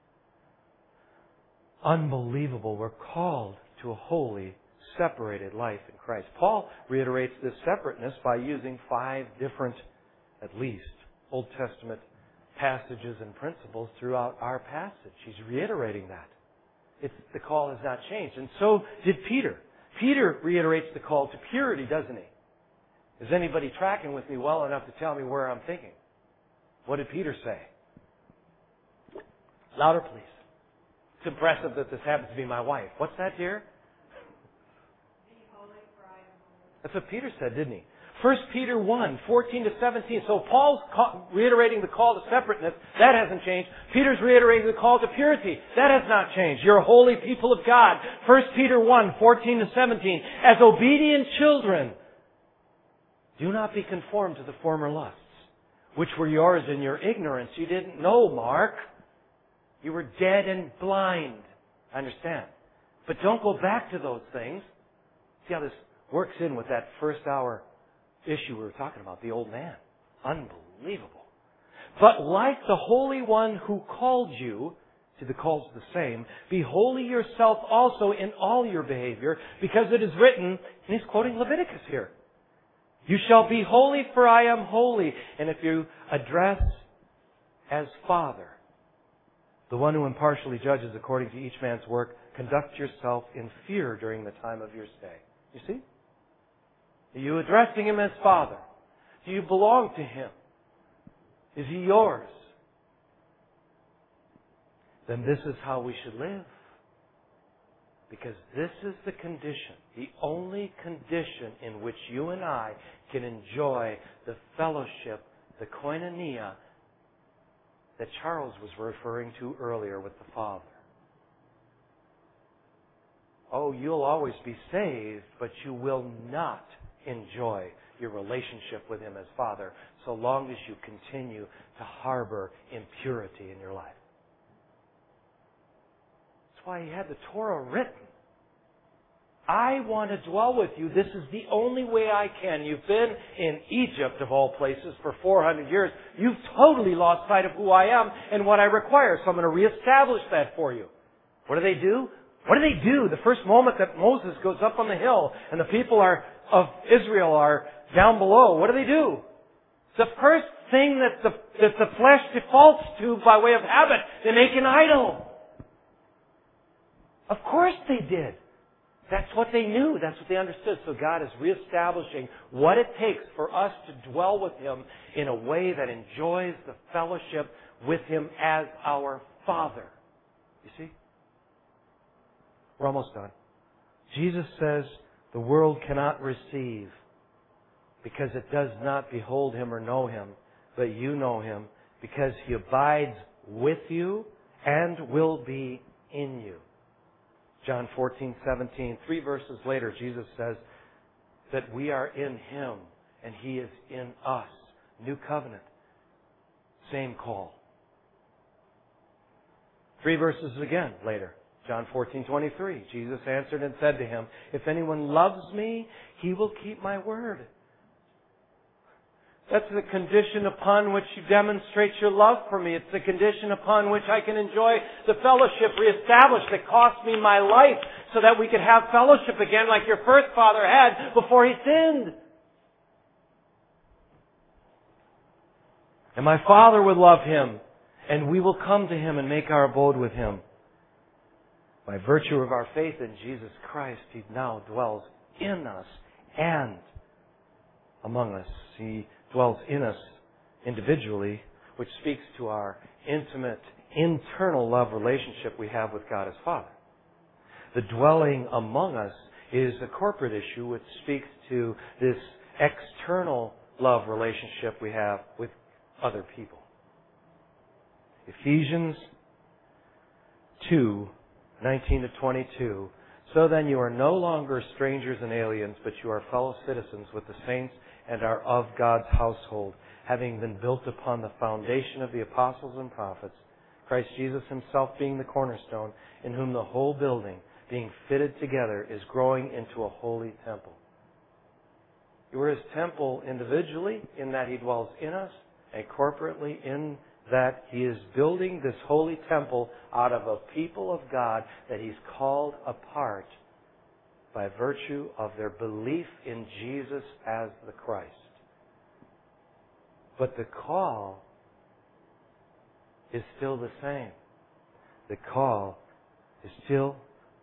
Unbelievable. We're called to a holy, separated life in Christ. Paul reiterates this separateness by using five different, at least, Old Testament passages and principles throughout our passage. He's reiterating that. It's, the call has not changed. And so did Peter. Peter reiterates the call to purity, doesn't he? Is anybody tracking with me well enough to tell me where I'm thinking? What did Peter say? Louder, please. It's impressive that this happens to be my wife. What's that, dear? That's what Peter said, didn't he? First Peter one, fourteen to seventeen. So Paul's reiterating the call to separateness. That hasn't changed. Peter's reiterating the call to purity. That has not changed. You're a holy people of God. First Peter one, fourteen to seventeen. As obedient children, do not be conformed to the former lusts, which were yours in your ignorance. You didn't know, Mark. You were dead and blind. I understand. But don't go back to those things. See how this works in with that first hour issue we were talking about, the old man. Unbelievable. But like the Holy One who called you, see the call's the same, be holy yourself also in all your behavior, because it is written, and he's quoting Leviticus here, you shall be holy, for I am holy. And if you address as Father, the one who impartially judges according to each man's work, conduct yourself in fear during the time of your stay. You see? Are you addressing Him as Father? Do you belong to Him? Is He yours? Then this is how we should live. Because this is the condition, the only condition in which you and I can enjoy the fellowship, the koinonia, that Charles was referring to earlier with the Father. Oh, you'll always be saved, but you will not enjoy your relationship with Him as Father so long as you continue to harbor impurity in your life. That's why He had the Torah written. I want to dwell with you. This is the only way I can. You've been in Egypt, of all places, for four hundred years. You've totally lost sight of who I am and what I require. So I'm going to reestablish that for you. What do they do? What do they do? The first moment that Moses goes up on the hill and the people are of Israel are down below, what do they do? The first thing that the, that the flesh defaults to by way of habit, they make an idol. Of course they did. That's what they knew. That's what they understood. So God is reestablishing what it takes for us to dwell with Him in a way that enjoys the fellowship with Him as our Father. You see? We're almost done. Jesus says the world cannot receive because it does not behold Him or know Him, but you know Him because He abides with you and will be in you. John fourteen, seventeen, three verses later, Jesus says that we are in Him and He is in us. New covenant. Same call. Three verses again later. John fourteen, twenty-three. Jesus answered and said to him, if anyone loves me, he will keep my word. That's the condition upon which you demonstrate your love for me. It's the condition upon which I can enjoy the fellowship reestablished that cost me my life so that we could have fellowship again like your first father had before he sinned. And my Father would love him, and we will come to him and make our abode with him. By virtue of our faith in Jesus Christ, He now dwells in us and among us. He dwells in us individually, which speaks to our intimate, internal love relationship we have with God as Father. The dwelling among us is a corporate issue which speaks to this external love relationship we have with other people. Ephesians two, nineteen to twenty-two. So then you are no longer strangers and aliens, but you are fellow citizens with the saints and are of God's household, having been built upon the foundation of the apostles and prophets, Christ Jesus Himself being the cornerstone, in whom the whole building, being fitted together, is growing into a holy temple. You are His temple individually, in that He dwells in us, and corporately in that He is building this holy temple out of a people of God that He's called apart by virtue of their belief in Jesus as the Christ. But the call is still the same. The call is still,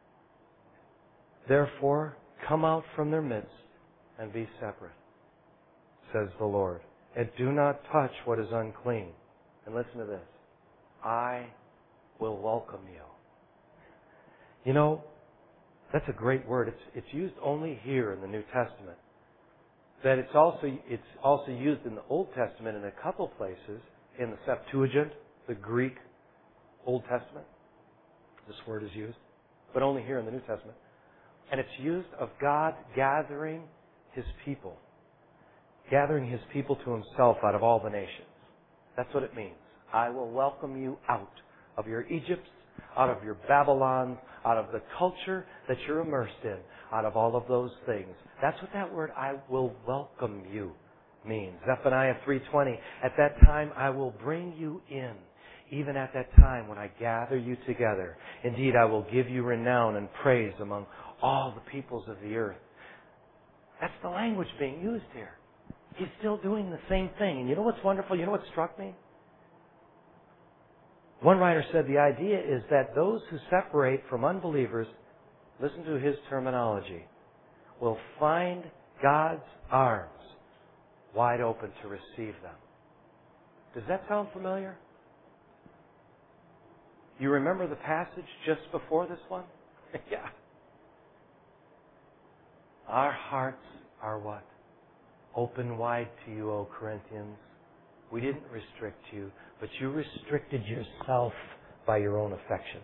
therefore, come out from their midst and be separate. says the Lord, and do not touch what is unclean. And listen to this. I will welcome you. You know, that's a great word. It's, it's used only here in the New Testament. That it's also, it's also used in the Old Testament in a couple places. In the Septuagint, the Greek Old Testament, this word is used. But only here in the New Testament. And it's used of God gathering His people. Gathering His people to Himself out of all the nations. That's what it means. I will welcome you out of your Egypts, out of your Babylon, out of the culture that you're immersed in, out of all of those things. That's what that word, I will welcome you, means. Zephaniah three twenty, at that time I will bring you in, even at that time when I gather you together. Indeed, I will give you renown and praise among all the peoples of the earth. That's the language being used here. He's still doing the same thing. And you know what's wonderful? You know what struck me? One writer said the idea is that those who separate from unbelievers, listen to his terminology, will find God's arms wide open to receive them. Does that sound familiar? You remember the passage just before this one? Yeah. Our hearts are what? Open wide to you, O Corinthians. We didn't restrict you, but you restricted yourself by your own affections.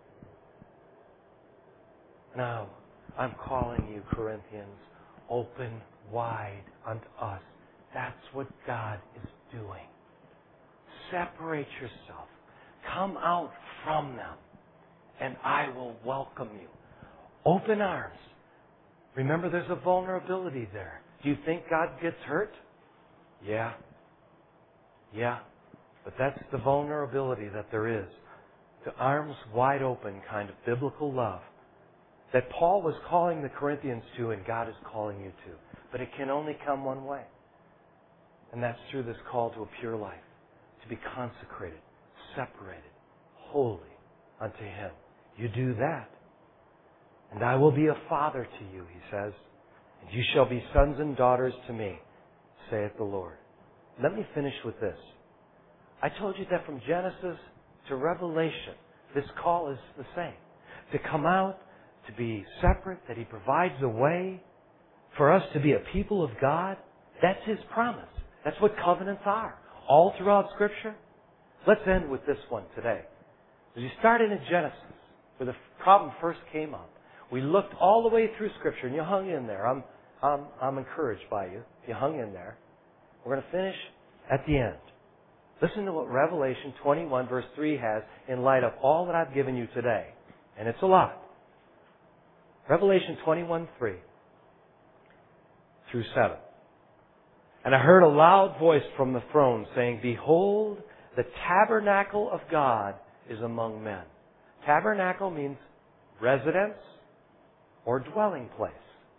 Now, I'm calling you, Corinthians, open wide unto us. That's what God is doing. Separate yourself. Come out from them, and I will welcome you. Open arms. Remember, there's a vulnerability there. Do you think God gets hurt? Yeah. Yeah. But that's the vulnerability that there is. The arms wide open kind of biblical love that Paul was calling the Corinthians to, and God is calling you to. But it can only come one way. And that's through this call to a pure life. To be consecrated, separated, holy unto Him. You do that. And I will be a father to you, He says. And you shall be sons and daughters to me, saith the Lord. Let me finish with this. I told you that from Genesis to Revelation, this call is the same. To come out, to be separate, that He provides a way for us to be a people of God. That's His promise. That's what covenants are. All throughout Scripture. Let's end with this one today. As you started in Genesis, where the problem first came up, we looked all the way through Scripture, and you hung in there. I'm, I'm, I'm encouraged by you. You hung in there. We're going to finish at the end. Listen to what Revelation twenty-one verse three has in light of all that I've given you today. And it's a lot. Revelation twenty-one three through seven. And I heard a loud voice from the throne saying, Behold, the tabernacle of God is among men. Tabernacle means residence or dwelling place.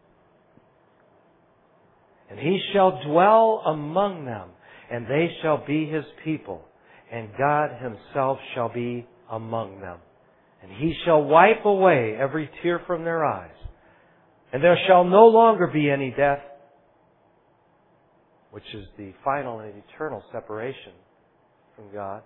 And He shall dwell among them, and they shall be His people, and God Himself shall be among them. And He shall wipe away every tear from their eyes. And there shall no longer be any death, which is the final and eternal separation from God.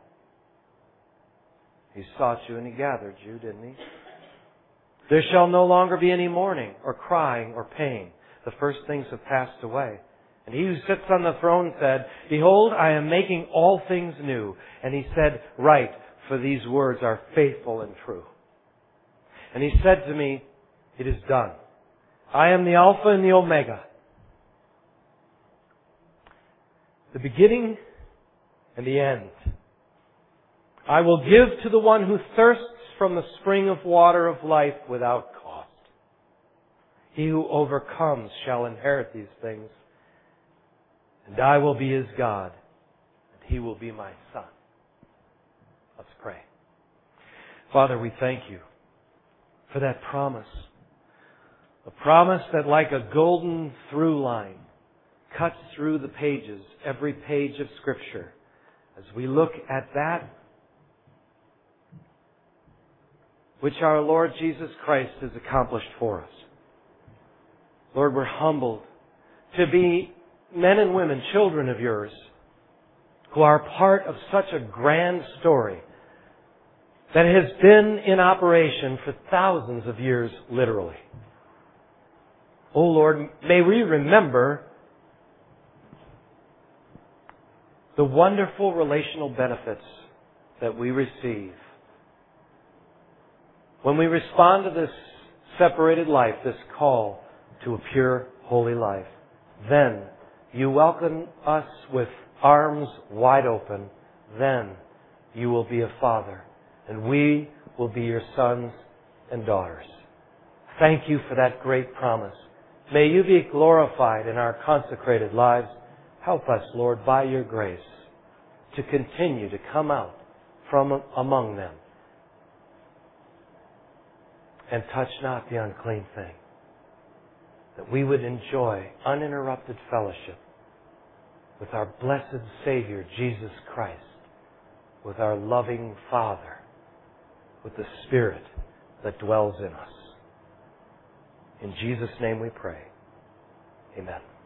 He sought you and He gathered you, didn't He? There shall no longer be any mourning or crying or pain. The first things have passed away. And He who sits on the throne said, Behold, I am making all things new. And He said, Write, for these words are faithful and true. And He said to me, It is done. I am the Alpha and the Omega, the beginning and the end. I will give to the one who thirsts from the spring of water of life without cost. He who overcomes shall inherit these things, and I will be his God, and he will be my son. Let's pray. Father, we thank you for that promise. A promise that like a golden through line cuts through the pages, every page of Scripture. As we look at that which our Lord Jesus Christ has accomplished for us. Lord, we're humbled to be men and women, children of yours, who are part of such a grand story that has been in operation for thousands of years, literally. Oh Lord, may we remember the wonderful relational benefits that we receive when we respond to this separated life, this call to a pure, holy life. Then you welcome us with arms wide open. Then you will be a father, and we will be your sons and daughters. Thank you for that great promise. May you be glorified in our consecrated lives. Help us, Lord, by your grace, to continue to come out from among them and touch not the unclean thing. That we would enjoy uninterrupted fellowship with our blessed Savior, Jesus Christ, with our loving Father, with the Spirit that dwells in us. In Jesus' name we pray. Amen.